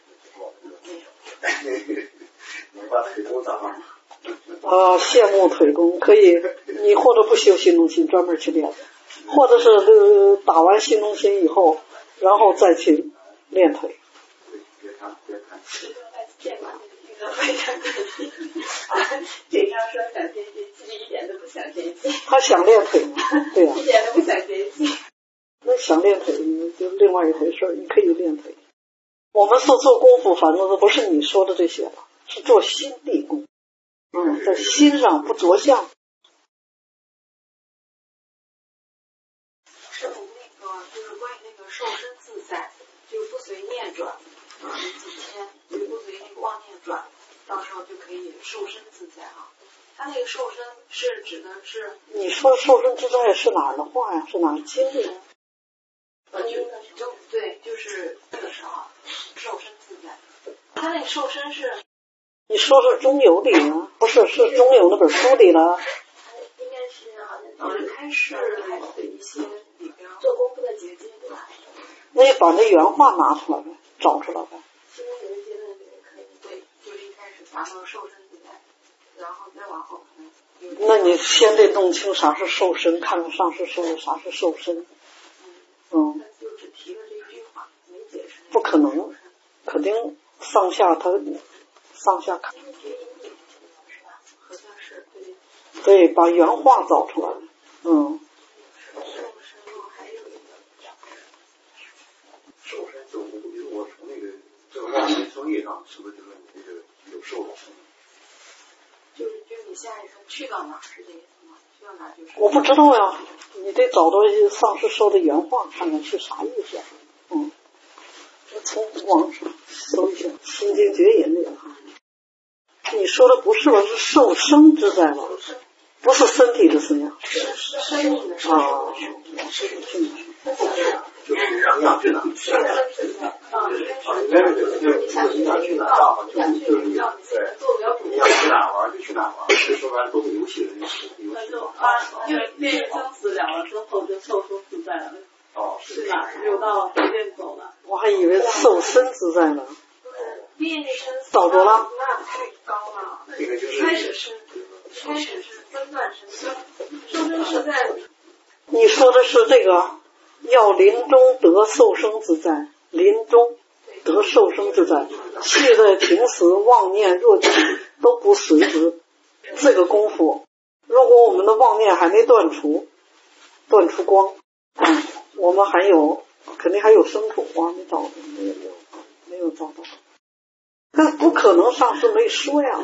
你把腿功打上。 啊，羡慕腿功可以，你或者不修新中心，专门去练，或者是呃打完新中心以后，然后再去练腿。 别看别看。 见过遇到非常开心，经常说想接近，自己一点都不想接近。 他想练腿吗？对呀、啊， 一点都不想接近。 那想练腿就另外一回事儿，你可以练腿。 我们所做功夫，反正都不是你说的这些了，是做心地功夫。嗯，在心上不着相。 师傅，那个就是关于那个受身自在，就不随念转，啊，几千，就不随那个妄念转，到时候就可以受身自在啊。他那个受身是指的是， 你说的受身自在是哪儿的话呀？是哪儿经历？ 呃，就就对，就是那个时候受身自在。他那个受身是， 你说是中游里呢？不是，是中游那本书里了。 应该是好像呃，开示的一些里边做功夫的结晶对吧？ 那你把那原话拿出来呗，找出来呗。 其实有一阶段也可以。 对，就是一开始咱们受身自在，然后再往后可能。 那你先得弄清啥是受身，看看上师说的啥是受身。嗯。 就只提了这一句话，没解释。 不可能，肯定上下他上下看。 好像是对。 对，把原话找出来。嗯。 受身就比如我从那个这个妄念生意上，是不是就是你这个有受的？ 就是就是你下一层去到哪儿是这意思吗？去到哪儿就是。 我不知道呀，你得找到上师说的原话，看看是啥意思。嗯，我从网上搜一下《心经绝引》里了。你说的不是吧？是受生之在吗？不是身体的身呀。 是是生命的生。 啊， 就是让让去哪？ 是的，是的。啊，应该是就是就是你想去哪儿嘛，就是就是你对，你想去哪玩就去哪玩，说白了都是游戏的游戏。 那就啊，因为变异生死了了之后就受生自在了。 哦， 是吧？又到随便走了。 我还以为受身之在呢。 变异生死找着了。 那太高了。 这个就是开始是开始是分段身生，受身是在。 你说的是这个，要临终得受生之在，临终得受生之在，气在平时妄念若起都不随之。这个功夫，如果我们的妄念还没断除，断除光，嗯，我们还有肯定还有生土啊，没找到，没有没有没有找到。但不可能上师没说呀。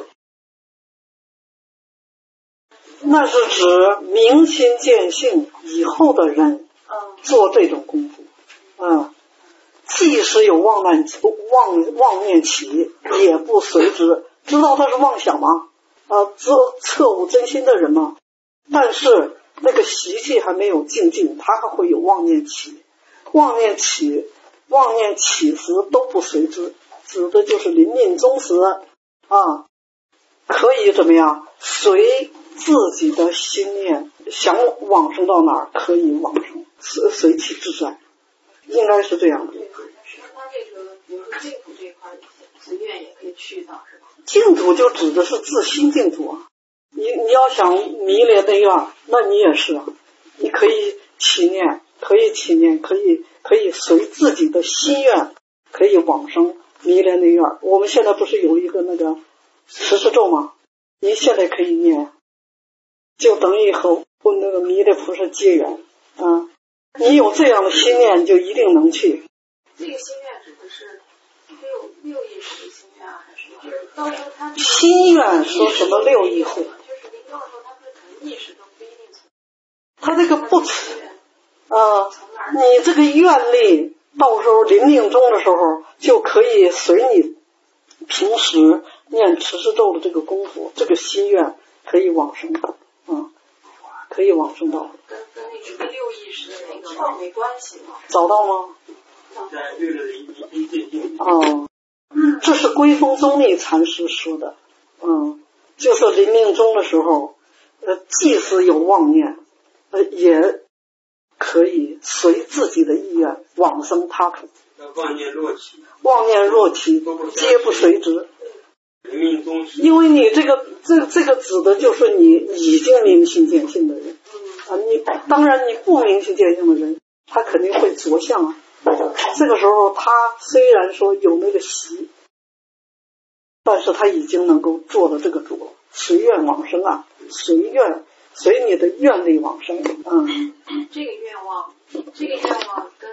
那是指明心见性以后的人做这种功夫，嗯，即使有妄念妄妄念起，也不随之。知道他是妄想吗？啊，知彻悟真心的人吗？但是那个习气还没有静静，他还会有妄念起，妄念起，妄念起时都不随之，指的就是临命终时啊，可以怎么样？随自己的心念想往生到哪儿可以往生，随随其自在，应该是这样的。 对，他这个比如说净土这一块，随愿也可以去到，是吧？ 净土就指的是自心净土啊。你你要想迷恋内院，那你也是啊，你可以起念，可以起念，可以可以随自己的心愿可以往生迷恋内院。我们现在不是有一个那个持世咒吗？您现在可以念。就等于和那个弥勒菩萨结缘啊！你有这样的心念，就一定能去。 这个心愿指的是六六意识的心愿啊，还是就是到时候他心愿说什么六意识？ 就是临终的时候，他不是可能意识都不一定从。 他这个不啊，你这个愿力到时候临命终的时候，就可以随你平时念持世咒的这个功夫，这个心愿可以往生的。嗯，可以往生到。 跟跟那个六意识的那个没关系吗？ 找到吗？ 在对着一一进进。 哦，这是归峰宗立禅师说的。嗯，就是临命终的时候，呃，即使有妄念，呃，也可以随自己的意愿往生他处。 妄念若起， 妄念若起，皆不随之。因为你这个这这个指的就是你已经明心见性的人啊，你当然你不明心见性的人，他肯定会着相啊。这个时候他虽然说有那个习，但是他已经能够做到这个主了，随愿往生啊，随愿随你的愿力往生。嗯， 这个愿望，这个愿望跟平时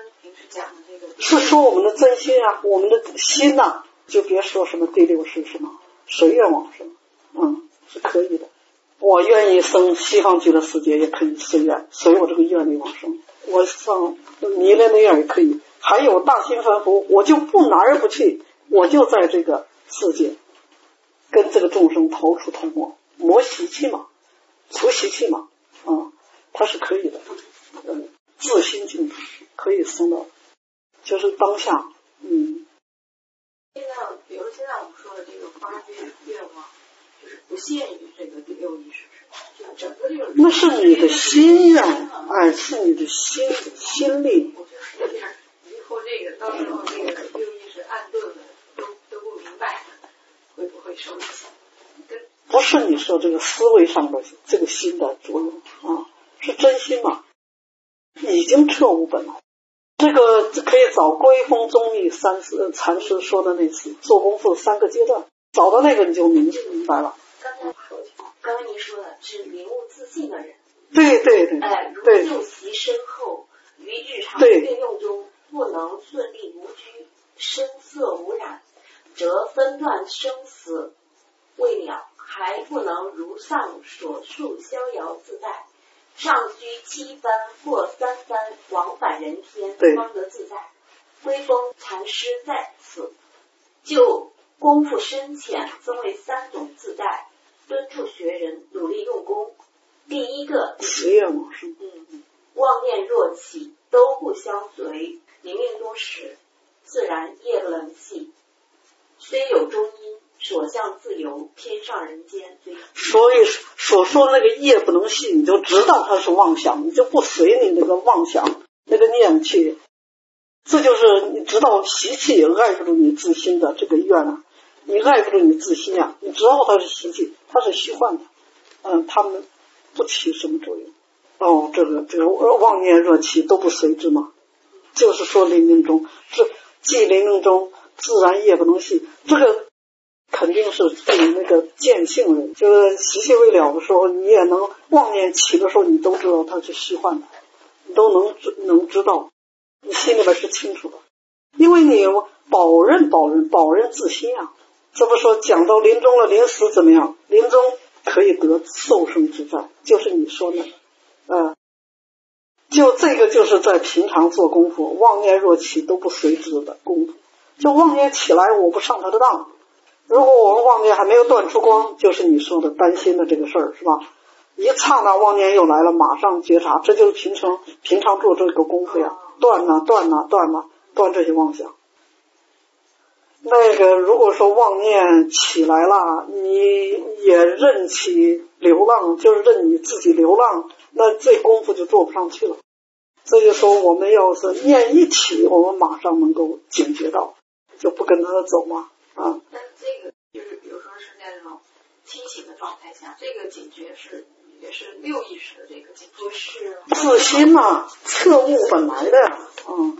讲的这个， 是说我们的真心啊，我们的心呐、啊，就别说什么第六识什么随愿往生，嗯，是可以的。我愿意生西方极乐世界，也可以随愿，随我这个愿力往生。我上弥勒那样也可以。还有大心凡夫，我就不哪儿不去，我就在这个世界跟这个众生同处同磨，磨习气嘛，除习气嘛，啊、嗯，它是可以的。嗯，自心净土可以生到，就是当下，嗯。 现在，比如现在我们说的这个发愿愿望，就是不限于这个第六意识，就是整个这个。 那是你的心愿，哎，是你的心心力。 我就是有点疑惑，这个到时候这个六意识暗顿了，都都不明白，会不会受影响？ 不是你说这个思维上的这个心的作用啊，是真心嘛？已经彻悟本来。这个可以找归峰宗密三师禅师说的那次做功夫三个阶段，找到那个你就明明白了。 刚才刚才您说的是领悟自信的人， 对对对， 哎，如对修习深厚，于日常运用中不能顺利无拘，声色无染，则分断生死未了，还不能如上所述逍遥自在。上居七番或三番往返人天，方得自在。归峰禅师在此就功夫深浅分为三种自在，敦促学人努力用功。第一个随愿往生， 嗯，妄念若起都不相随，临命终时自然业不能系，虽有中因，所向自由，天上人间。 所以所说那个业不能系，你就知道它是妄想，你就不随你那个妄想那个念去，这就是你知道习气爱不住你自心的这个愿啊，你爱不住你自心啊，你知道它是习气，它是虚幻的，嗯，它们不起什么作用。哦，这个这个妄念若起都不随之嘛，就是说临命中是即临命中自然业不能系，这个肯定是对你那个见性人，就是习气未了的时候，你也能妄念起的时候，你都知道它是虚幻的，你都能能知道，你心里边是清楚的，因为你保任保任保任自心啊。这不说讲到临终了，临死怎么样？临终可以得受生之在，就是你说的，呃，就这个就是在平常做功夫，妄念若起都不随之的功夫。就妄念起来，我不上他的当。如果我们妄念还没有断出光，就是你说的担心的这个事儿，是吧？一刹那妄念又来了，马上觉察，这就是平常平常做这个功夫呀，断呐断呐断呐断这些妄想。那个如果说妄念起来了，你也任其流浪，就是任你自己流浪，那这功夫就做不上去了。所以说我们要是念一起，我们马上能够警觉到，就不跟他走嘛啊。 但这个就是比如说是在这种清醒的状态下，这个警觉是也是六意识的这个警觉，是自心嘛，彻悟本来的呀，嗯。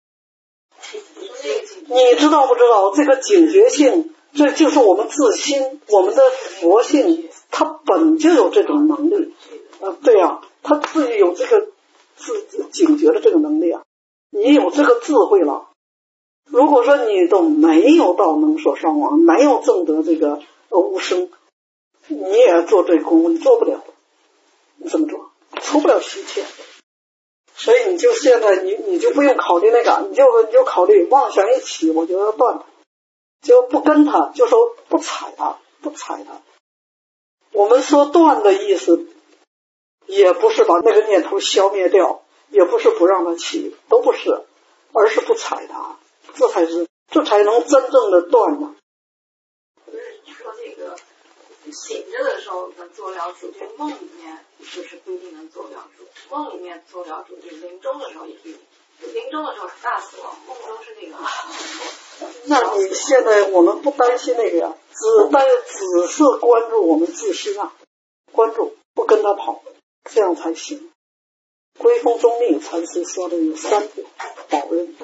你知道不知道这个警觉性，这就是我们自心，我们的佛性，它本就有这种能力，呃，对呀、啊，它自己有这个自警觉的这个能力啊，你有这个智慧了。如果说你都没有到能所上网，没有证得这个呃无生，你也做这功夫，你做不了，你怎么做？出不了习气。所以你就现在你你就不用考虑那个，你就你就考虑妄想一起，我就要断它，就不跟它，就说不睬它，不睬它。我们说断的意思，也不是把那个念头消灭掉，也不是不让它起，都不是，而是不睬它，这才是这才能真正的断呢。 不是说这个醒着的时候能做了主，这梦里面就是不一定能做了主。梦里面做了主，就是临终的时候也可以。临终的时候是大死亡，梦中是那个。 那你现在我们不担心那个呀，只担只是关注我们自心啊，关注不跟他跑，这样才行。归峰宗密禅师说的有三点保任。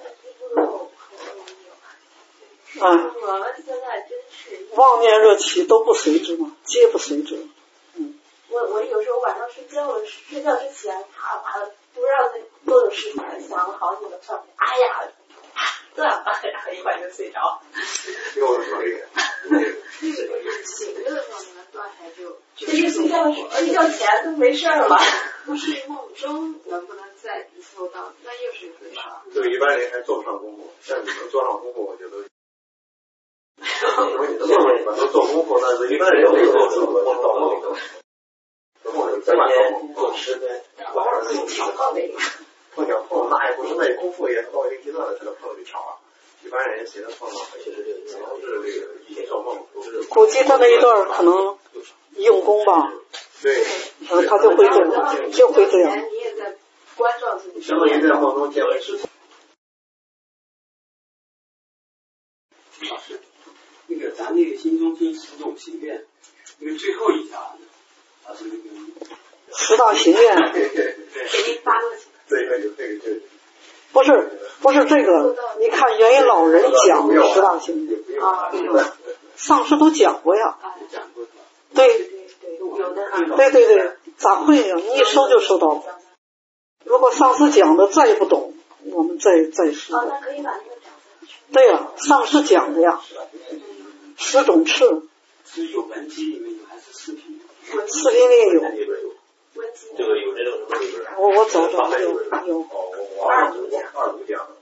啊，妄念热起都不随之嘛，皆不随之。嗯， 我我有时候晚上睡觉了，睡觉之前啪啪的不知道在做的事情，想了好几个创意，哎呀，这样吧，然后一会儿就睡着。 又是这个， 这个醒着的时候，你们状态就就这个睡觉睡觉前都没事了。 不是梦中能不能再做到，那又是一回事。 对一般人还做不上功夫，像你们做上功夫，我觉得。我你们你们都做功夫，但是一般人没有做功夫，我到梦里头。 白天做十分，晚上自己调到那个。 碰巧碰，那也不是那功夫也到一个阶段了才能碰得巧啊。一般人谁能碰到？其实这个主要是这个以前做梦都是。 估计他那一段可能用功吧。 对。 嗯，他就会这样，就会这样。 你也在关照自己。 相当于在梦中见为实。 老师，那个咱那个新中心十种行愿，那个最后一条，它是那个十大行愿。 给您发过去。 这个有这个就。 不是不是这个，你看原因老人讲十大行愿， 啊， 上师都讲过呀。 讲过的。 对。 有的。 对对对，咋会呀？你一收就收到了。如果上师讲的再不懂，我们再再说。 啊，那可以把那个讲上去。 对呀，上师讲的呀，十种赤。 是有文集里面有还是视频？ 视频里也有。 这个有这种什么里边？ 我我找找有有。 我二读二读讲的。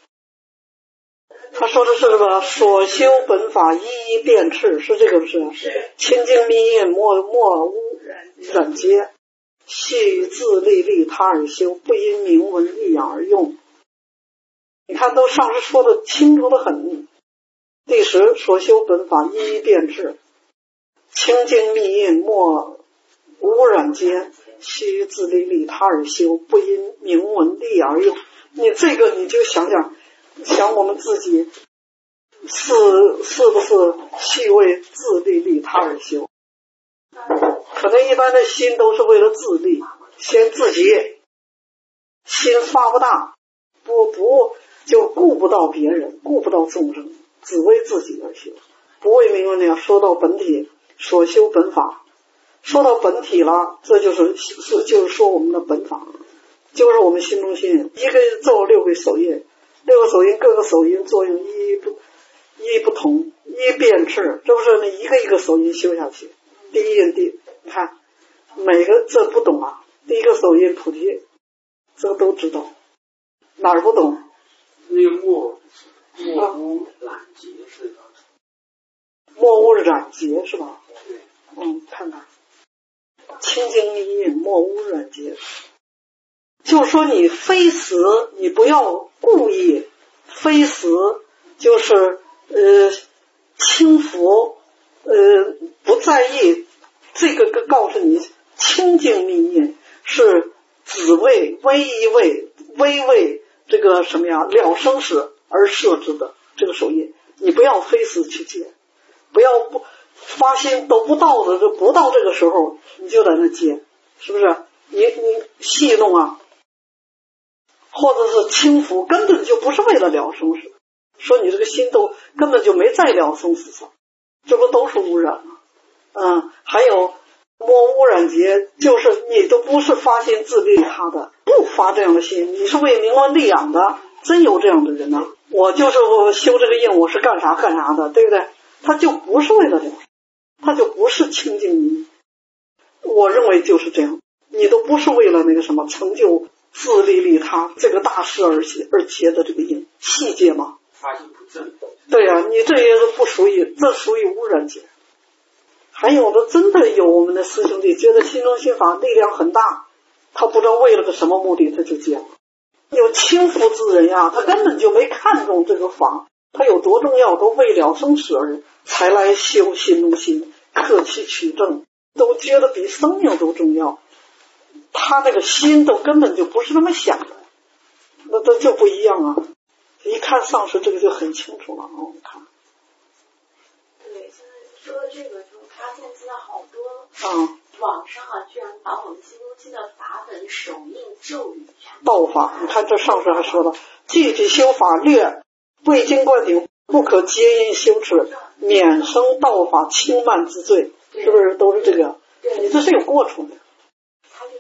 他说的是什么？所修本法一一遍斥，是这个不是？ 是。 清净密印，莫莫污染洁，系自利利他而修，不因名闻利养而用。你看，都上师说的清楚的很。第十，所修本法一一遍斥，清净密印，莫污染洁，系自利利他而修，不因名闻利而用。你这个你就想想。想我们自己是是不是系为自利利他而修？可能一般的心都是为了自利，先自己心发不大，不不就顾不到别人，顾不到众生，只为自己而修，不为名闻利养。说到本体，所修本法，说到本体了，这就是是就是说我们的本法，就是我们心中心，一个咒六个手印。六个手印，各个手印作用一不一不同，一变质，这不是那一个一个手印修下去。第一印第，你看每个这不懂啊。第一个手印菩提，这个都知道，哪儿不懂？ 那个莫莫污染洁是吧？ 莫污染洁是吧？ 对。 嗯，看看清净密印，莫污染洁。就是说你非死，你不要故意非死，就是呃轻浮，呃不在意。这个告诉你，清净密印是只为微一为微为这个什么呀了生死而设置的这个手印，你不要非死去接，不要不发心都不到的，不到这个时候你就在那接，是不是？你你戏弄啊。或者是轻浮，根本就不是为了了生死，说你这个心都根本就没在了生死上，这不都是污染吗？嗯，还有莫污染洁，就是你都不是发心自利他的，不发这样的心，你是为名闻利养的，真有这样的人呢、啊。我就是我修这个印，我是干啥干啥的，对不对？他就不是为了了生，他就不是清净迷。我认为就是这样，你都不是为了那个什么成就。自利利他这个大事而结而结的这个因细节嘛， 发心不正。 对呀、啊，你这也是不属于，这属于污染结。还有的真的有我们的师兄弟觉得心中心法力量很大，他不知道为了个什么目的他就接了。有轻浮之人呀，他根本就没看重这个法，他有多重要，都为了生死而才来修心中心，克其取证，都觉得比生命都重要。他那个心都根本就不是那么想的，那这就不一样啊！一看上师这个就很清楚了。我们看， 对，现在说的这个，就发现现在好多嗯， 网上啊，居然把我们心中心的法本、手印、咒语道法，你看这上师还说了，具体修法略未经灌顶，不可皆因修持，免生道法轻慢之罪，是不是都是这个？你这是有过程的。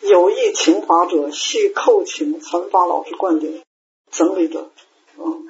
有意请法者，系叩请传法老师灌顶整理的。嗯，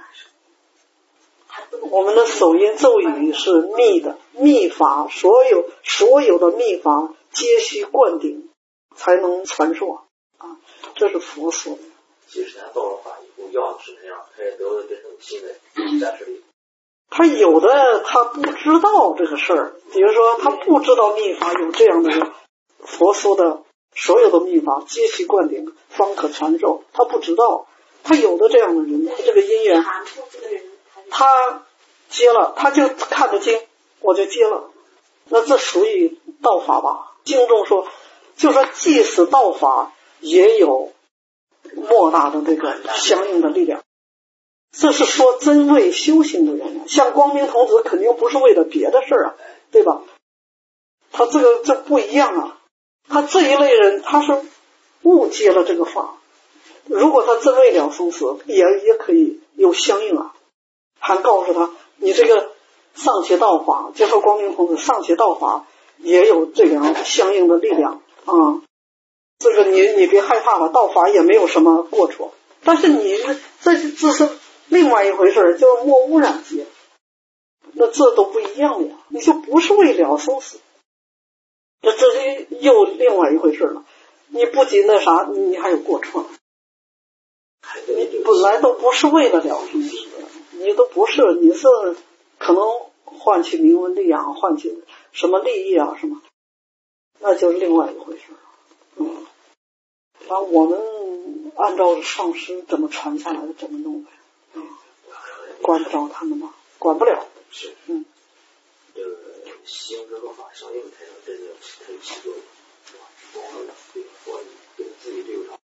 我们的手音咒语是密的，密法所有所有的密法皆需灌顶才能传授啊，这是佛说的。 其实他到了法以后要的是那样，他也得了真正新的加持力。 他有的他不知道这个事儿，比如说他不知道密法有这样的佛说的所有的密法皆需灌顶方可传授，他不知道。他有的这样的人，他这个因缘他接了，他就看得经我就接了，那这属于道法吧。经中说就说即使道法也有莫大的这个相应的力量，这是说真为修行的人，像光明童子肯定不是为了别的事儿啊，对吧？他这个这不一样啊，他这一类人他是误接了这个法，如果他真为了生死也也可以有相应啊，还告诉他你这个上邪道法，就说光明童子上邪道法也有这样相应的力量啊、嗯，这个你你别害怕了，道法也没有什么过错，但是你这这是另外一回事，就是莫污染劫，那这都不一样的呀，你就不是为了生死，这这是又另外一回事了。你不仅那啥，你还有过错，你本来都不是为了了生死，你都不是，你是可能换取名闻利养，换取什么利益啊什么，那就是另外一回事。嗯，然后我们按照上师怎么传下来的怎么弄呗。嗯，管不着他们吗？管不了。 是， 嗯， 这个行之和法相应，才能真正才能起作用，是吧？我们对我对自己这个